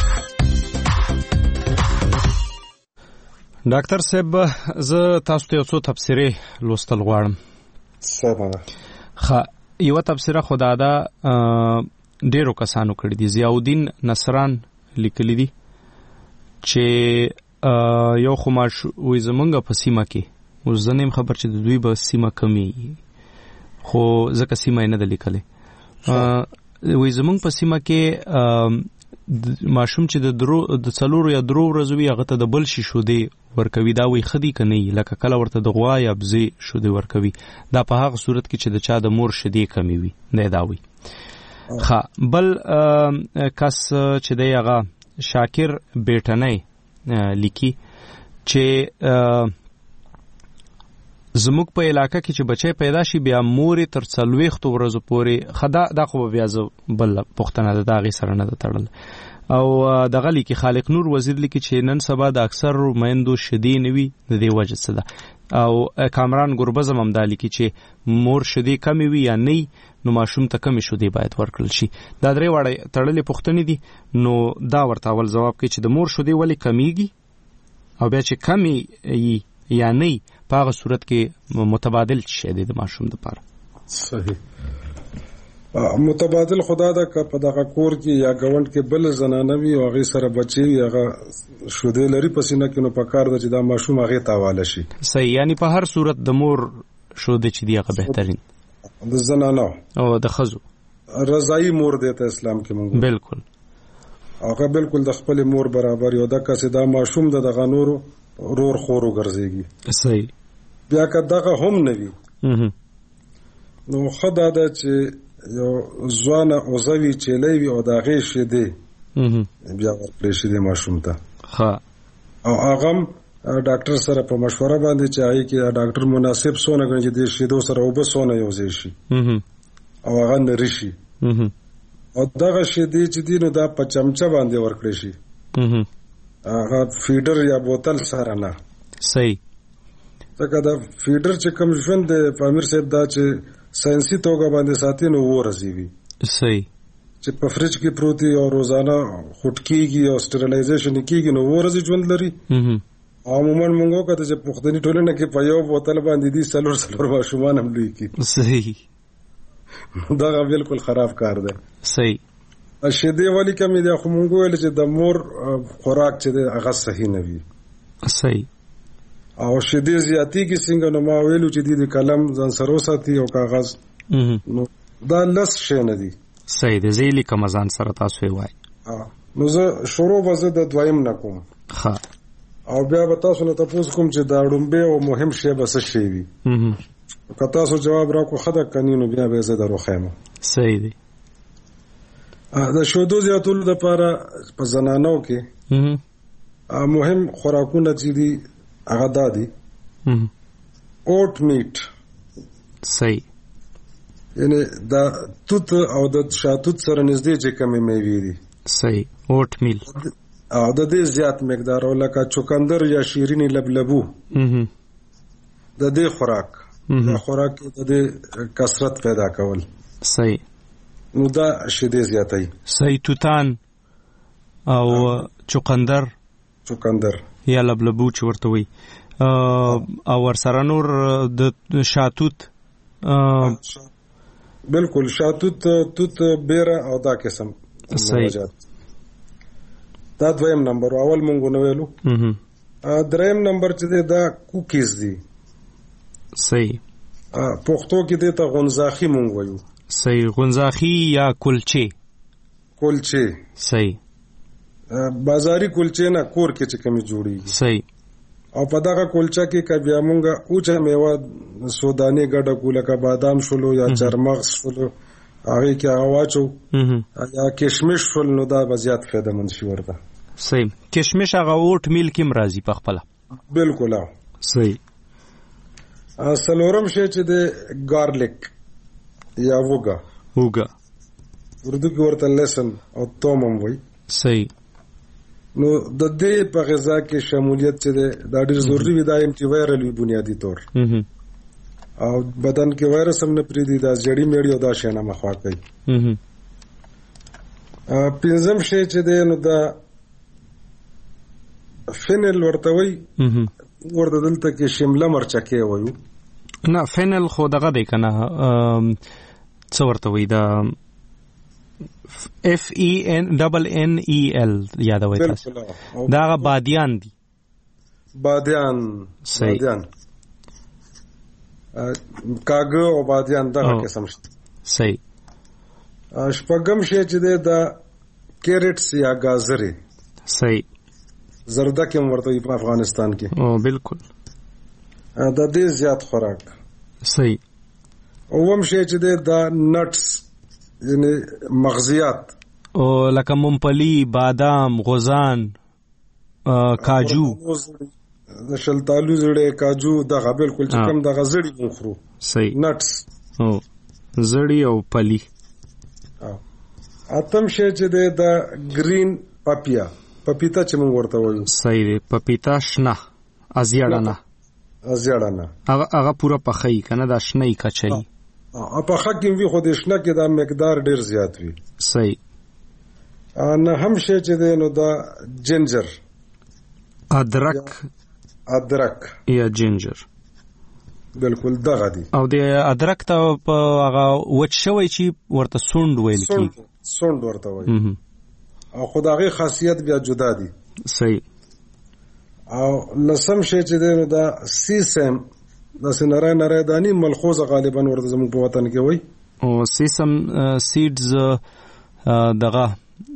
ډاکټر صاحب زه تاسو ته یو څو تفسیرې لوستل غواړم. سمه ښه یوه تفسیره خو دا ده ډېرو کسانو کړي دي. ضیاءالدین نصران لیکلی دي چې یو خو ماش وایي زمونږ په سیمه کې اوس زه نه یم خبر چې د دوی به سیمه کمې خو ځکه سیمه یې نه ده لیکلی. وایي زمونږ په سیمه کې ماشوم چې د درو د څلورو یا درو ورځو وي هغه ته د بل شي شودې ورکوي دا وایي ښه دي که نه وي لکه کله ورته د غوا یا بزې شودې ورکوي دا په هغه صورت کې چې د چا د مور شیدې کمې وي دی دا وایي. ښه بل کس چې دی هغه شاکر بیټنی لیکي چې زموږ په علاقه کې چې بچی پیدا شي بیا مورې تر څلوېښتو ورځو پورې خدا دا خو به بیا زه بل پوښتنه ده د هغې سره نه ده تړل. او دغه لیکي خالق نور وزیر لیکي چې نن سبا د اکثر میندو شیدې نه وي د دې وجه څه ده. او کامران ګربز هم همدا لیکي چې مور شیدې کمې وي یا نه نو ماشوم ته کمې شیدې باید ورکړل شي. دا درې واړه تړلې پوښتنې دي نو دا ورته اول ځواب کوي چې د مور شیدې ولې کمیږي او بیا چې کمې یي یا نه په هغه صورت کې متبادل شي د ماشوم لپاره. صحیح متبادل خدا دا که په دغه کور کې یا ګوند کې بل زنانه وي او هغې سره بچی وي هغه شودې لري په سینه کې نو پکار ده چې دا ماشوم هغې ته حواله شي. صحیح یعنی په هر صورت د مور شودې چې دی هغه بهترین د زنانو او د ښځو رضایي مور دی ته اسلام کې مونږ بالکل هغه بالکل د خپلې مور برابر یو دکه چې دا ماشوم د دغه نورو رور خورو ګرځېږي. صحیح بیا که دغه هم نه وي نو ښه دا ده چې یو ځوانه اوزه وي چیلی وي او د هغې شیدې بیا ورکړی شي د ماشوم ته او هغه هم ډاکټر سره په مشوره باندې چې هغې کې ډاکټر مناسب څونه ګڼي چې د شیدو سره اوبه څونه یو ځای شي او هغه نري شي او دغه شیدې چې دي نو دا په چمچه باندې ورکړی شي هغه فیډر یا بوتل سره نه. صحیح ځکه دا فیډر چې کوم ژوند د پامیر صاحب دا چې ساینسي توګه باندې ساتي نو اووه ورځې وي. صحیح چې په فریج کې پروت وي او روزانه خوټ کېږي او سټرلایزیشن کېږي نو اووه ورځې ژوند لري. عموما موږ وکړه چې پښتني ټولنه کې په یو بوتل باندې دي څلور څلور ماشومان هم لوی کړي. صحیح دغه بالکل خراب کار دی. صحیح شیدې ولې کمې دي خو موږ ویل چې د مور خوراک چې دی هغه صحیح نه وي. صحیح او شیدې زیاتېږي څنګه نو ما ویلو چې دې د قلم ځان سره وساتي او کاغذ نو دا لس شی نه دي. صحیح دی زه یې لیکم ځان سره تاسو یې وایي نو زه شروع به زه د دویم نه کوم ښه او بیا به تاسو نه تپوس کوم چې دا ړومبی او مهم شی به څه شی وي که تاسو جواب راکړو ښه ده که نه نو بیا به یې زه در وښیم. صحیح دی. د شودو زیاتولو دپاره په زنانو کې مهم خوراکونه چې دي هغه دا دي اوټ میټ. صحیح یعنی دا توت او د شاتوت سره نږدې چې کومې میوې دي. صحیح اوټ میل او د دې زیات مقدار او لکه چوکندر یا شیرینی لبلبو د دې خوراک د خوراک د دې کثرت پیدا کول. صحیح نو دا شیدې زیاتوي. صحیح توتان او چوکندر چوکندر یا لبلبو چې ورته وایي او ورسره نور د شاتوت بالکل شاتوت توت بیره او دا قسم. صحیح دا دویم نمبر اول مونږ نه ویلو. دریم نمبر چې دی دا کوکیز دي. صحیح پښتو کې دی ته غنزاخي مونږ وایو. صحیح غنزاخي یا کلچې. کلچې صحیح بازاري کلچې نه کور کې چې کومې جوړېږي. صحیح او په دغه کلچه کې که بیا مونږ اوچه میوه سودانې ګډه کړو لکه بادام شولو یا چارمغز شولو هغې کې هغه واچو یا کشمش شول نو دا به زیات فایدهمند شي ورته. صحیح کشمش هغه اوټ میل کې هم راځي په خپله. بالکل. صحیح سلورم شی چې د ګارلیک یا وګا وګا اردو کې ورته لسن او توم هم وایي. صحیح. نو د دې په غذا کې شمولیت چې دا ډېر ضروري وي، دا انټي وایرل وي بنیادی طور، او بدن کې وایرس هم نه پرېږدي، دا زړې میړې او دا شیان هم مخوا کوي. پنځم شی چې دی نو دا فینل ورته وایي، ورته دلته کې شمله مرچکې وایو. نه فینل خو دغه دی که نه څه ورته وایي، دا اف ای ان ډبل ان ای ال یادوي تاسو، دا هغه بادیان دي. بادیان بادیان کاغه او بادیان دغه قسم شته. صحیح. شپږم شی چې دی دا کیرټس یا گازرې. صحیح. زردکه هم ورته په افغانستان کې. او بالکل د دې زیات خوراک. صحیح. اوم شی چې دی دا نټس یعنی مغزیات، او لکه ممپلی، بادام، غوزان، کاجو، د شلتالو زړې، کاجو، دغه بالکل چې کوم دغه زړی مخرو. صحیح. نټس او زړی او پلی. اتم شی چې دی دا گرین پاپیا، پپیتا چې موږ ورته وایو. صحیح دی. پپیتا شنه ازیړه نه ازیړه نه هغه هغه پوره پخی کنه، دا شنه ای کچلی په حکیم وی خو د شنه کې دا مقدار ډیر زیات وي. صحیح. نه هم شی چې دی نو دا جنجر، ادرک ادرک یا جنجر، بالکل دغه دی. او د ادرک ته په هغه وچ شوی چې ورته سوند ویل کیږي، سوند ورته وایي، او خدای خاصیت بیا جدا دي. صحیح. او لسم شی چې دی نو دا سیسم، دا سنره نره دانی ملخوزه غالبا ورته زموږ په وطن کې وای. او سیسم سیډز دغه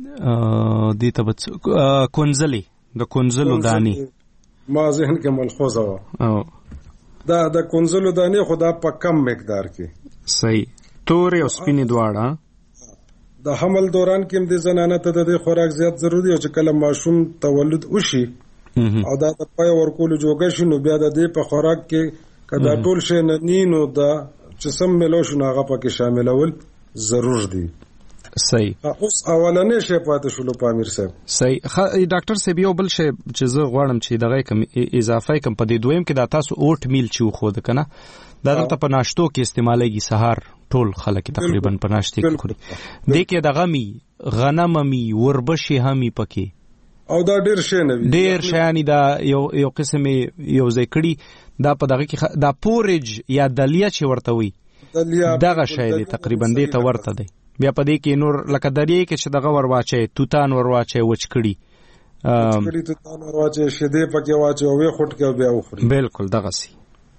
دې ته کونزلي، د کونزلو دانی ما ذهن کې ملخوزه و. او دا د کونزلو دانی خدا په کم مقدار کې. صحیح. تور او سپینې دواړه. د حمل دوران کې د زنانه ته د خوراک زیات ضروري، او چې کله ماشوم تولد وشي او دا د پای ورکول جوګه شي، نو بیا د دې په خوراک کې کدا ټول شي نه نینو دا چې سم ملو شو هغه پکې شاملول ضرور دي. صحیح. اوس اولنې شی پاتې شلو پامیر صاحب. صحیح. ډاکټر صاحب یو بل شی چې زه غواړم چې دغه کم اضافه کم په دې دویم کې دا تاسو اوټ میل چې خو د کنه دا دلته په ناشتو کې استعمالېږي، سحر ټول خلک تقریبا په ناشته کې خوري. دې کې دغه می غنم می وربشي همي پکې، او دا ډیر شی نه وي، ډیر شیانی دا یو یو قسم یو ځکړي دا په دغه کې دا پورج یا دلیه چې ورته وي، دغه شی دی تقریبا دې ته ورته دی. بیا په دې کې نور لکه درې کې چې دغه ورواچي، توتان ورواچي، وچکړي وچکړي توتان ورواچي، شیدې پکې واچي او وی خټ کې بیا وخوري. بالکل دغه سي.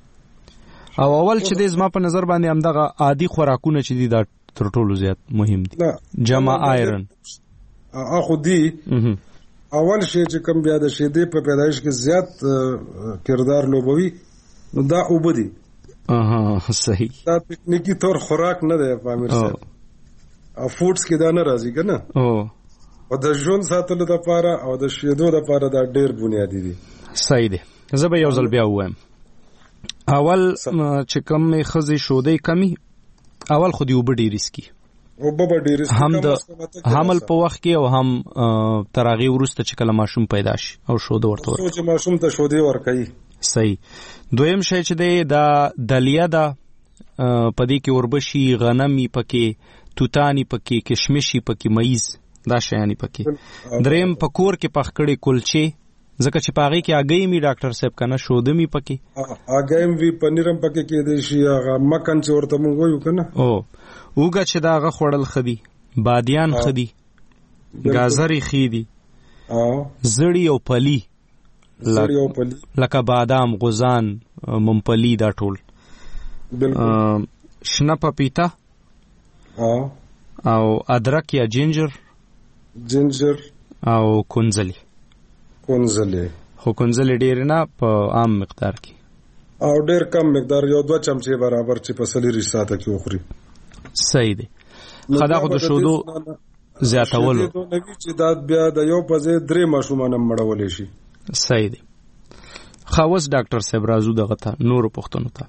او اول چې د زما په نظر باندې هم دغه عادي خوراکونه چې دي دا تر ټولو زیات مهم دي. جمع آیرن اخو دی اول شی چې کوم بیا د شیدې په پیدایش کې زیات کردار لوبوي، نو دا وبدي. اها صحیح. دا تکنیکی طور خوراک نه دی پامیر صاحب، او فوډز کې دا نه راځي کنه. او او د ژوند ساتلو لپاره او د شیدو لپاره دا ډیر بنیادی دي. صحیح دی. زه به یو ځل بیا وایم، اول چې کوم خزي شودې کمی، اول خو دی وبډي ریسکی، او بابا ډیر هم د حمل په وخت کې او هم ترغی ورسته چې کله ماشوم پیدا شي او شوده ورته ورکړي، چې ماشوم ته شوده ورکړي. صحیح. دویم شی چې دی دا دلیه ده، پدې کې وربشي، غنمي پکې، توتانی پکې، کشمشي پکې، مېز، دا شیانی پکې. دریم پکور کې پخ کړي کلچې، ځکه چې پاغي کې اگې می ډاکټر صاحب کنه شوده می پکې، اگې می پنیرم پکې کې دی شي، هغه مکن چې ورته مونږ وایو کنه. او اوګه چې دا غ خوړل خدي، بادیان خدي، گازرې خېدي، او زړی او پلی، زړی او پلی لکه بادام، غوزان، ممپلی، دا ټول. بالکل. شنه پپیتا او او ادرک یا جنجر جنجر او کونزلی. کونزلی خو کونزلی ډیر نه، په عام مقدار کې، او ډیر کم مقدار، یو دوه چمچې برابر چې په سلیری ساته کې وخوري. صحیح دی. خدا خو د شودو زیاتولو چې دا بیا د یو په ځای درې ماشومان مړولې شي. صحیح دی. خاوس ډاکټر صاحب راځو دغه ته نور پښتنو ته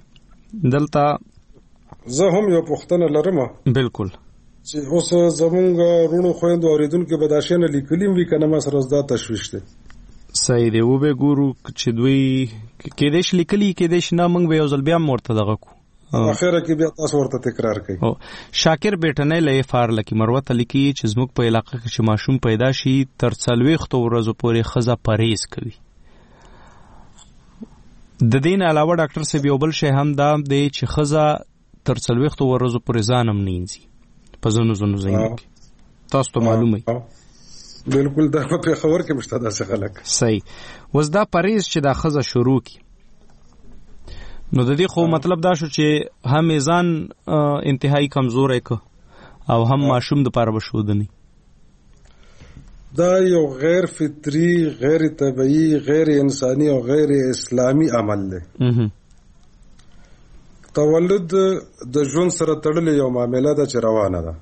دلته زه هم یو پوښتنه لرم. بالکل. چې اوس زمونږ رونو خويندو اوریدونکو به دا شنه لیکلیم وی کنه ما سره زدا تشويش ده. صحیح دی. و به ګورو چې دوی کې دیش لیکلي کې دیش نه موږ به یو ځل بیا مرته دغه کو اخره کې بیا تاسو ورته تکرار کړئ. شاکر بیٹنه لې فار لکی مروت لیکي چې زموږ په علاقې کې چې ماشوم پیدا شي تر څلوېښت ورځې پورې خزه پرهیز کوي. د دین علاوه ډاکټر صاحب یو بل شی هم دا دی چې خزه تر څلوېښت ورځې پورې ځانم نه انځي په زونو زونو ځایونو کې. تاسو ته معلومه وي. بالکل دا په خبر کې مشته داسې خلک. صحیح. وز دا پرهیز چې دا خزه شروع کی نو د دې خو مطلب دا شو چې هم میزان انتهایی کمزور یک او هم ماشوم د پاره بشودنی. دا یو غیر فطری، غیر طبيعي، غیر انساني او غیر اسلامي عمل دی. تولد د ژوند سره تړلې یو معاملې ده چې روانه ده.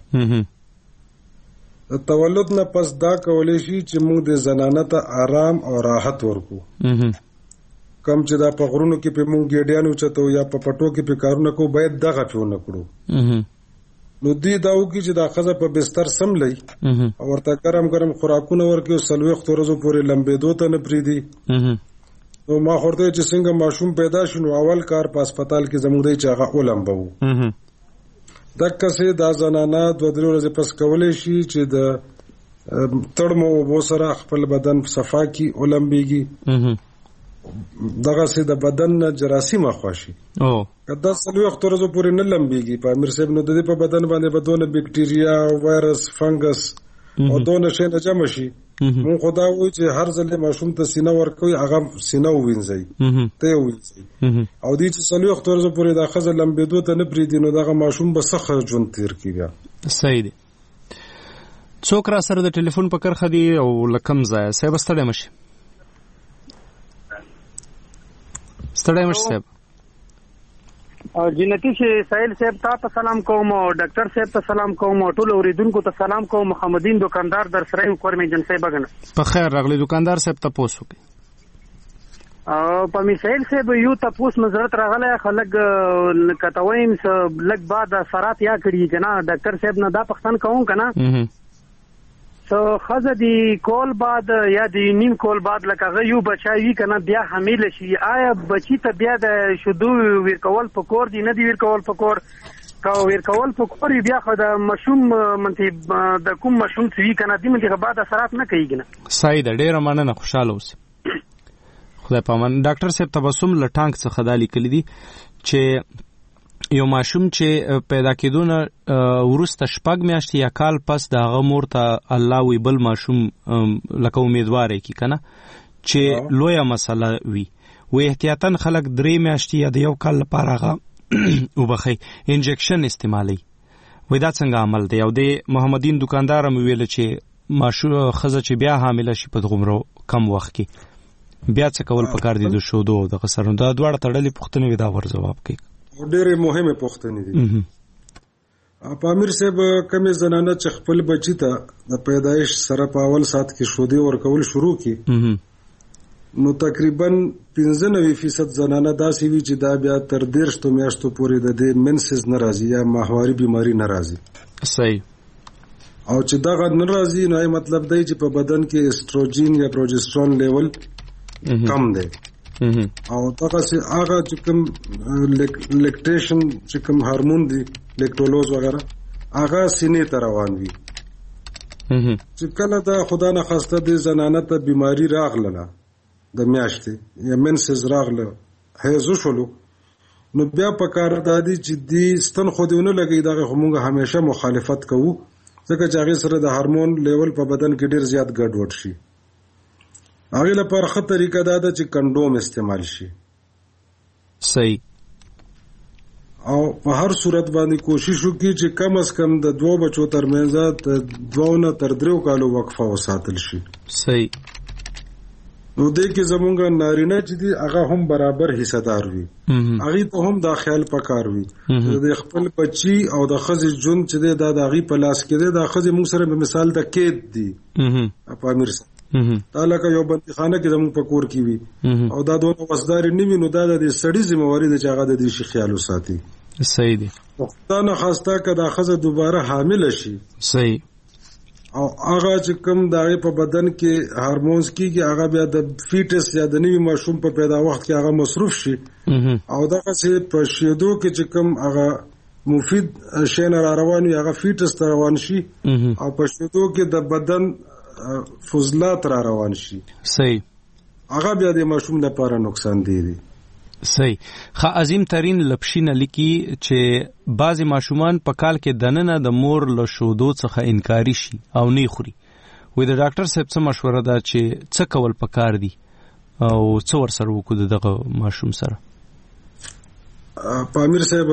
د تولد نه پس دا کولای شي چې موږ د زنانه ته آرام او راحت ورکو. کم چې دا په غرونو کې په مونږ ګډیانو چته یا په پټو کې په کارونه کو باید دغه پیونه کړو. نو دې دا وکړي چې دا خزه په بستر سم لای او ورته ګرم ګرم خوراکونه ورکړي او سلويخت ورځو پورې لمبېدو ته نه پریدي. نو ما خورته چې څنګه ماشوم پیدا شونه اول کار په هسپتال کې زموږ دی چې هغه اولمبو. دغه څه دا زنانه دوه درې ورځې پس کولای شي چې د تړمو وبو سره خپل بدن صفا کی اولمبيږي. دغه سي د بدن نه جراثیم خواشي. او کدا سلوي وخت ورځو پورې نه لمبيږي په امیر صاحب نو د دې په بدن باندې بدون بکټیریا وایرس فنګس او دونه شي نه جمع شي. مون خدا وایي چې هر ځل ماشوم ته سینه ورکوي هغه سینه ووینځي ته ووینځي او دې چې سلوي وخت ورځو پورې د خزه لمبېدو ته نه پریدي نو دغه ماشوم به سخه ژوند تیر کیږي. صحیح دی. څوک را سره د ټلیفون په کرخه دی او لکم ځای صاحب ستړی مشي ستړی مش صاحب او جنتی شي سائل صاحب ته سلام کوم او ډاکټر صاحب ته سلام کوم او ټول اوریدونکو ته سلام کوم. محمدین دکاندار در سره کورمې جن صاحب غنه په خیر راغلی دکاندار صاحب ته پوسو کی او په میسائل صاحب یو ته پوس مزرت راغله خلک کتاویم لګ بعد سرات یا کړی کنه ډاکټر صاحب نه دا پښتن کوم کنه سو خزه دی کول بعد یا دی نیم کول بعد لکه یو بچای کنه بیا حامل شي آیا بچی ته بیا د شودو ورکول پکور دی نه دی ورکول پکور کا ورکول پکور بیا خو د مشوم منتی د کوم مشوم څوی کنه دی منتی بعد اثرات نه کوي کنه. صحیح ده. ډیر مننه خوشاله اوسه. خدای پامن. ډاکټر صاحب تبسم لټانک څخه دالی کلی دي چې یو ماشوم چې پیدا کېدونه ورسته شپږ میاشتې یا کال پس د هغه مور ته الله وی بل ماشوم لکه امیدوار کی کنه چې لویه مسله وي و احتیاطاً خلک درې میاشتې یا د یو کال لپاره هغه وبخي انجکشن استعمالي. وای دا څنګه عمل دی؟ او د محمدین دکاندار مې ویل چې ماشوم خزه چې بیا حامل شي په دغمرو کم وخت کې بیا څه کول پکار دي د شودو د قصرونو دا دواړه تړلې پوښتنې ودا ور جواب کوي. ډېرې مهمه پوښتنې دي. په امیر صاحب کمې زنانه چې خپل بچی ته د پیدایش سره په اول سات کې شودې ورکول شروع کی نو تقریبا پنځه نوي فیصد زنانه داسې وي چې دا بیا تر دیرشتو میاشتو پورې د دې منسز ناراضي یا ماهواري بیماری ناراضي. صحیح. او چې دا غد ناراضي نو مطلب دی چې په بدن کې استروجین یا پروجسترون لیول کم دی او دغه سي هغه چې کوم لیکټیشن چې کوم هورمون دی لیکټولوز وغیرہ هغه سینې ته روان وي. چې کله دا خدا نه خواسته دي زنانه ته بیماری راغله د میاشتې یا منسز راغله هیڅ شولو نو بیا په کار دادی چې دی ستن خو دیونه لګي دغه همغه همیشه مخالفت کوو ځکه چې هغه سره د هورمون لیول په بدن کې ډیر زیات ګډوډ شي. هغه لپاره ښه طریقه دا ده چې کنډوم استعمال شي. صحیح. او په هر صورت باندې کوشش وکړي چې کم از کم د دوه بچو ترمنځ د دوه نه تر دریو کالو وقفه وساتل شي. صحیح. نو دې کې زمونږ نارینه چې دي هغه هم برابر حصہ دار وي. هغه ته هم دا خیال پکار وي د خپل بچي او د خزې جون چې د داغي په لاس کې دی د خزې موږ سره په مثال د کېد دي. په امیر دا لکه یو بندیخانه کې زموږ په کور کې وي او دا دونه وسداري نه وي، نو دا د سړي ذمہواری ده چې هغه د دې شي خیال وساتي. صحیح دی. وختانه خاصه که دا ښځه دوباره حامله شي، صحیح، او هغه چې کوم دغه په بدن کې هارمونز کېږي هغه بیا د فیټس یا د نوي ماشوم په پیدا وخت کې هغه مصروف شي، او دغه چې په شیدو کې چې کوم هغه مفید شی نه را روان وي هغه فیټس ته روان شي، او په شیدو کې د بدن فضلات را روان شي. صحیح، هغه بیا د ماشوم لپاره نقصان دی. صحیح. خا عظیم ترین لپشینه لیکي چې بعضی ماشومان په کال کې دننه د مور له شودو څخه انکاری شي او نه خوري. وې د ډاکټر صاحب څه مشوره ده چې څه کول پکار دي او څه ور سره وکړو دغه ماشوم سره؟ پامیر صاحب،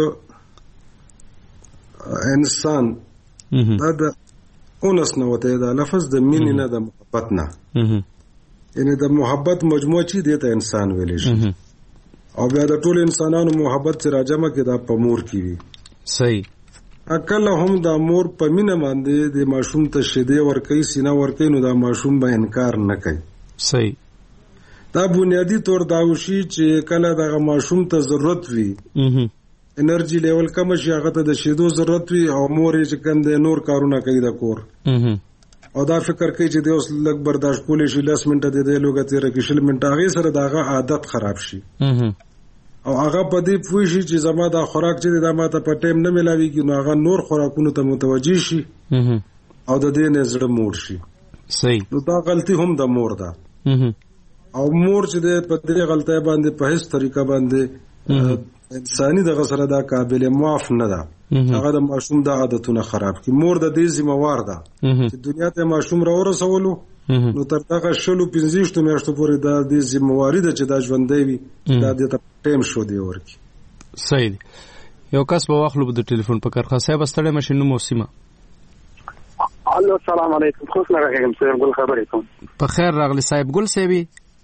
انسان دا د اونس نه وته دا لفظ د مینې نه د محبت نه، یعنی د محبت مجموعه چې دی ته انسان ویل شي، او بیا د ټول انسانانو محبت چې راجمع کې دا په مور کې وي. صحیح. اکل هم دا مور په مینه باندې د ماشوم ته شیدې ورکوي، سینه ورکوي، نو دا ماشوم به انکار نه کوي. صحیح. دا بنیادی طور دا وشي چې کله دغه ماشوم ته ضرورت وي، انرژي لیول کم شي، هغه ته د شیدو ضرورت وي، او مور یې چې کوم د نور کارونه کوي د کور، او دا فکر کوي چې د اوس لږ برداشت کولی شي، لس منټه د دې لوګه تېره کړي، شل منټه، هغې سره د هغه عادت خراب شي، او هغه په دې پوه شي چې زما دا خوراک چې دی دا ما ته په ټایم نه میلاویږي، نو هغه نور خوراکونو ته متوجه شي او د دې نه زړه موړ شي. صحیح. نو دا غلطي هم د مور ده، او مور چې دی په دې غلطۍ باندې په هیڅ طریقه باندې انساني دغه سره دا قابل معاف نه ده، هغه د ماشوم د عادتونه خراب کی. مور د دې ذمہوار ده چې دنیا ته ماشوم را ورسولو، نو تر دغه شلو پنځه میاشتو پورې دا د ذمہواری ده چې دا ژوندی وي، دا د ټیم شو دی ورکی. صحیح دی. یو کس په واخلو د ټلیفون په کارخه صاحب استړی ماشین نو موسیمه. الو السلام علیکم. خوش راغلی صاحب ګل خبرې کوم. په خیر راغلی صاحب ګل صاحب.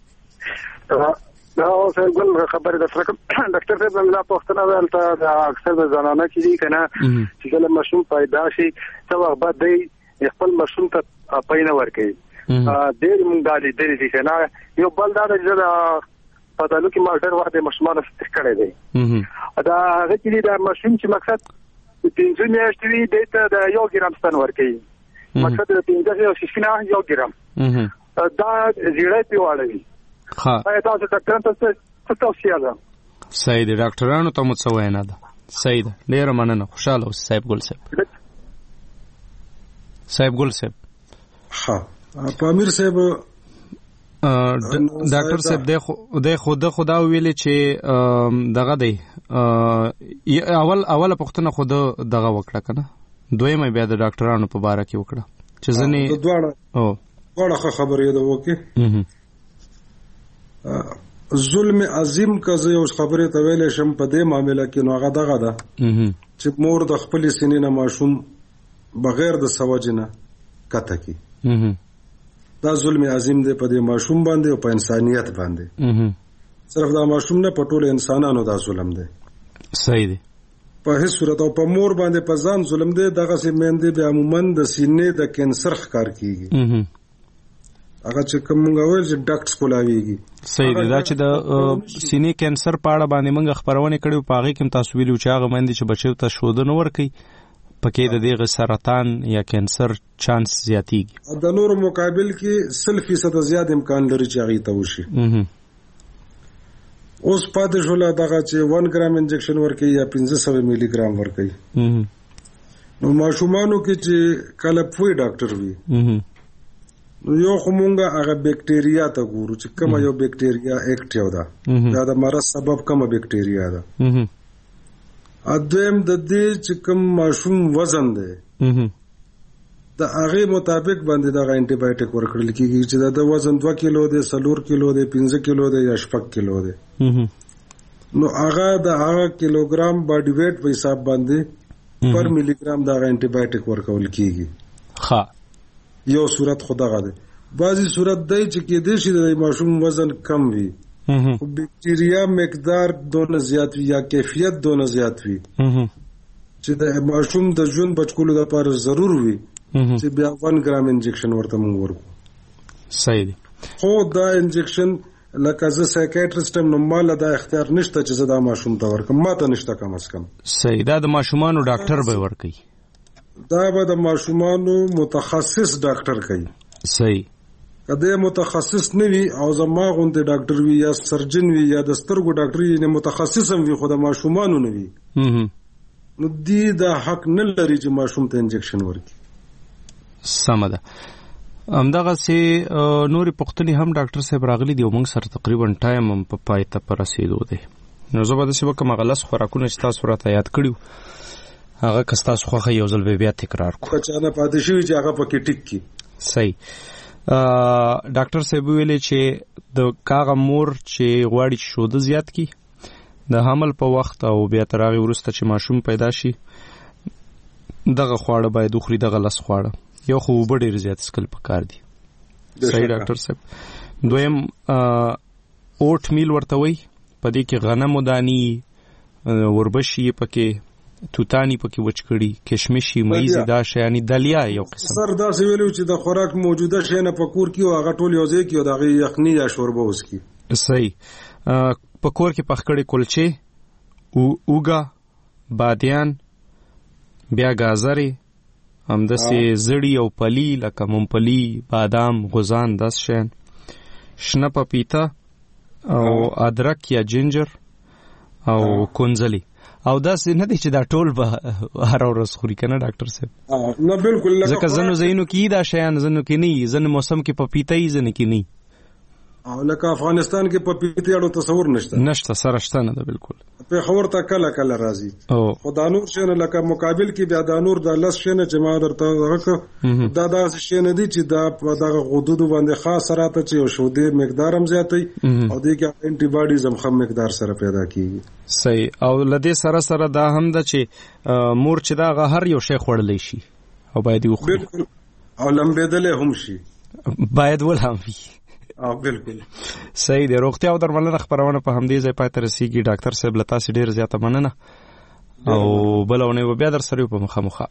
دا اوس ګل خبرې د فرق ډاکټر صاحب زموږ په وختونه ولته د اکثر د زنانه چې دي کنه چې کله ماشوم پیدا شي څو وخت بعد دی خپل ماشوم ته پاینه ورکوي. ډېر مونږ دا لیدلي دي کنه. یو بل دا چې د پدالو کې ما ډېر وخت ماشومان ستې کړی دی، دا هغه چې د ماشوم چې مقصد پنځه میاشتې وي دی ته د یو ګرام ستن ورکوي، مقصد د پنځه یو شیشینه یو ګرام دا زیړی پې واړوي. ها دا چې ډاکټر ته څه توصیه ده؟ صحیح دی. ډاکټرانو ته مو څه وینا ده؟ صحیح ده. ډېره مننه. خوشاله اوسئ صاحب ګل صاحب. صاحب ګل صاحب. ها پامیر صاحب، ډاکټر صاحب د خود خدا ویلي چې دغه دی اول اوله پوښتنه خود دغه وکړه کنه، دویمه بیا د ډاکټرانو په باره کې وکړه چې ځنې دواړه او دواړه خبرې ده وکي. ظلم عظیم که زه یو خبرې ته ویلی شم په دې معامله کې، نو هغه دغه ده چې مور د خپلې سینې نه ماشوم بغیر د څه وجې نه کته کړي. دا ظلم عظیم دی په دې ماشوم باندې او په انسانیت باندې. صرف دا ماشوم نه، په ټولو انسانانو دا ظلم دی. صحیح دی. په هیڅ صورت. او په مور باندې په ځان ظلم دی. دغسې میندې بیا عموما د سینې د کینسر ښکار کېږي، هغه چې کوم موږ وایو چې ډاکټس کولاویږي. صحیح دی. دا چې د سینې کینسر په اړه باندې موږ خبرونه کړې په هغه کې تاسو ویلو چې هغه باندې چې بچو ته شوده نه ورکي پکې د دې سرطان یا کینسر چانس زیاتېږي. د نورو مقابل کې سل فیصد زیات امکان لري چې هغه ته وشي. اوس پاتې شول دغه چې ون ګرام انجکشن ورکي یا پنځه سوه ملي ګرام ورکي. نو ماشومانو کې چې کله پوي ډاکټر وي، نو یو خو مونږه هغه بیکټیریا ته ګورو چې کومه یو بیکټیریا اکټیو ده، دا د مرض سبب کومه بیکټیریا ده. ادم د دې چې کوم ماشوم وزن دی د هغه مطابق باندې دا انټي بایوټیک ورکړل کیږي چې دا وزن دوه کیلو دی، څلور کیلو دی، پنځه کیلو دی یا شپږ کیلو دی. نو هغه د هغه کیلوګرام باډي ویټ په حساب باندې پر ملي ګرام دا انټي بایوټیک ورکول کیږي. ها یو صورت خدغه ده. بعضی صورت دی چې کې دې شي د ماشوم وزن کم وي، خو بیکټیریا مقدار دونه زیات وي یا کیفیت دونه زیات وي چې د ماشوم د ژوند بچکولو لپاره ضرور وي چې بیا ون ګرام انجکشن ورته موږ ورکو. صحیح دی. خو دا انجکشن لکه زه سایکیاټریسټ هم نو مال دا اختیار نشته چې زه دا ماشوم ته ورکم، ماته نشته کم از کم. صحیح. دا د ماشومانو ډاکټر به ورکوي؟ دا به د ماشومانو متخصص ډاکټر کوي. صحیح. کله متخصص نه وي او زما غونډه ډاکټر وي یا سرجن وي یا د سترګو ډاکټر وي، نه متخصص هم وي خو د ماشومانو نه وي، نو دی دا حق نه لري چې ماشوم ته انجکشن ورکړي. سمه ده. همدغه سي نورې پوښتنې هم ډاکټر صاحب راغلي دي او موږ سره تقریبا ټایم هم په پای ته په رسېدو دی. نو زه به داسې وکړم هغه لس خوراکونه چې تاسو راته یاد کړي هغه که ستاسو خوښه یو ځل بیا تکرار کړو. که چا نه پاتې شوي چې هغه پکې ټیک کړي. صحیح. ډاکټر صاحب ویلې چې د کاغه مور چې غواړي چې شوده زیات کی د حمل په وخت او بیا تر هغې وروسته چې ماشوم پیدا شي دغه خواړه باید وخوري، دغه لس خواړه، یو خو اوبه ډېر زیات څښل پکار دي. صحیح ډاکټر صاحب. دویم اوټ میل ورته وایي، په دې کې غنمو دانې، وربشي پکې، توتانی پکې وچ کړي، کشمشي، مېزې، دا شیانې دلیا یو قسم. سر داسې ویلو چې د خوراک موجوده شی نه په کور کې او هغه ټول یو ځای کې او د هغې یخني یا شوربه وڅښي. صحیح. په کور کې پخ کړي کلچې، اوږه، بادیان، بیا ګازرې، همداسې زړي او پلي لکه ممپلي، بادام، غوزان، داس شیان، شنه پپیته او ادرک یا جنجر او کونځلي. او داسې نه دی چې دا ټول به هر ورځ خوري که نه ډاکټر صاحب؟ نه بالکل. ځکه ځینو ځایونو کې دا شیان، ځینو کې نه وي، ځینې موسم کې پپیته وي، ځینې کې نه. او لکه افغانستان کې پپیته اړو تصور نشته. نشته، سره شته نه ده بالکل. پېښور ته کله کله راځي. خو دا نور شی نه، لکه مقابل کې بیا دا نور د لس شی نه چې ما درته هغه کړه، دا داسې شی نه دي چې دا په دغه غدودو باندې خاص راته چې یو شودې مقدار هم زیاتوي او دې کې انټي باډیز هم کم مقدار سره پیدا کېږي. صحیح. او لدې سره سره دا هم ده چې مور چې دا هغه هر یو شی خوړلی شي او باید یې وخوري. بالکل. او لمبېدلی هم شي، باید ولهم وي. او بالکل. صحیح دی. روغتیا او درملنه خپرونه په همدې ځای پای ته رسېږي. ډاکټر صاحب له تاسې ډېره زیاته مننه او بله اونۍ به بیا در سره یو په مخامخ.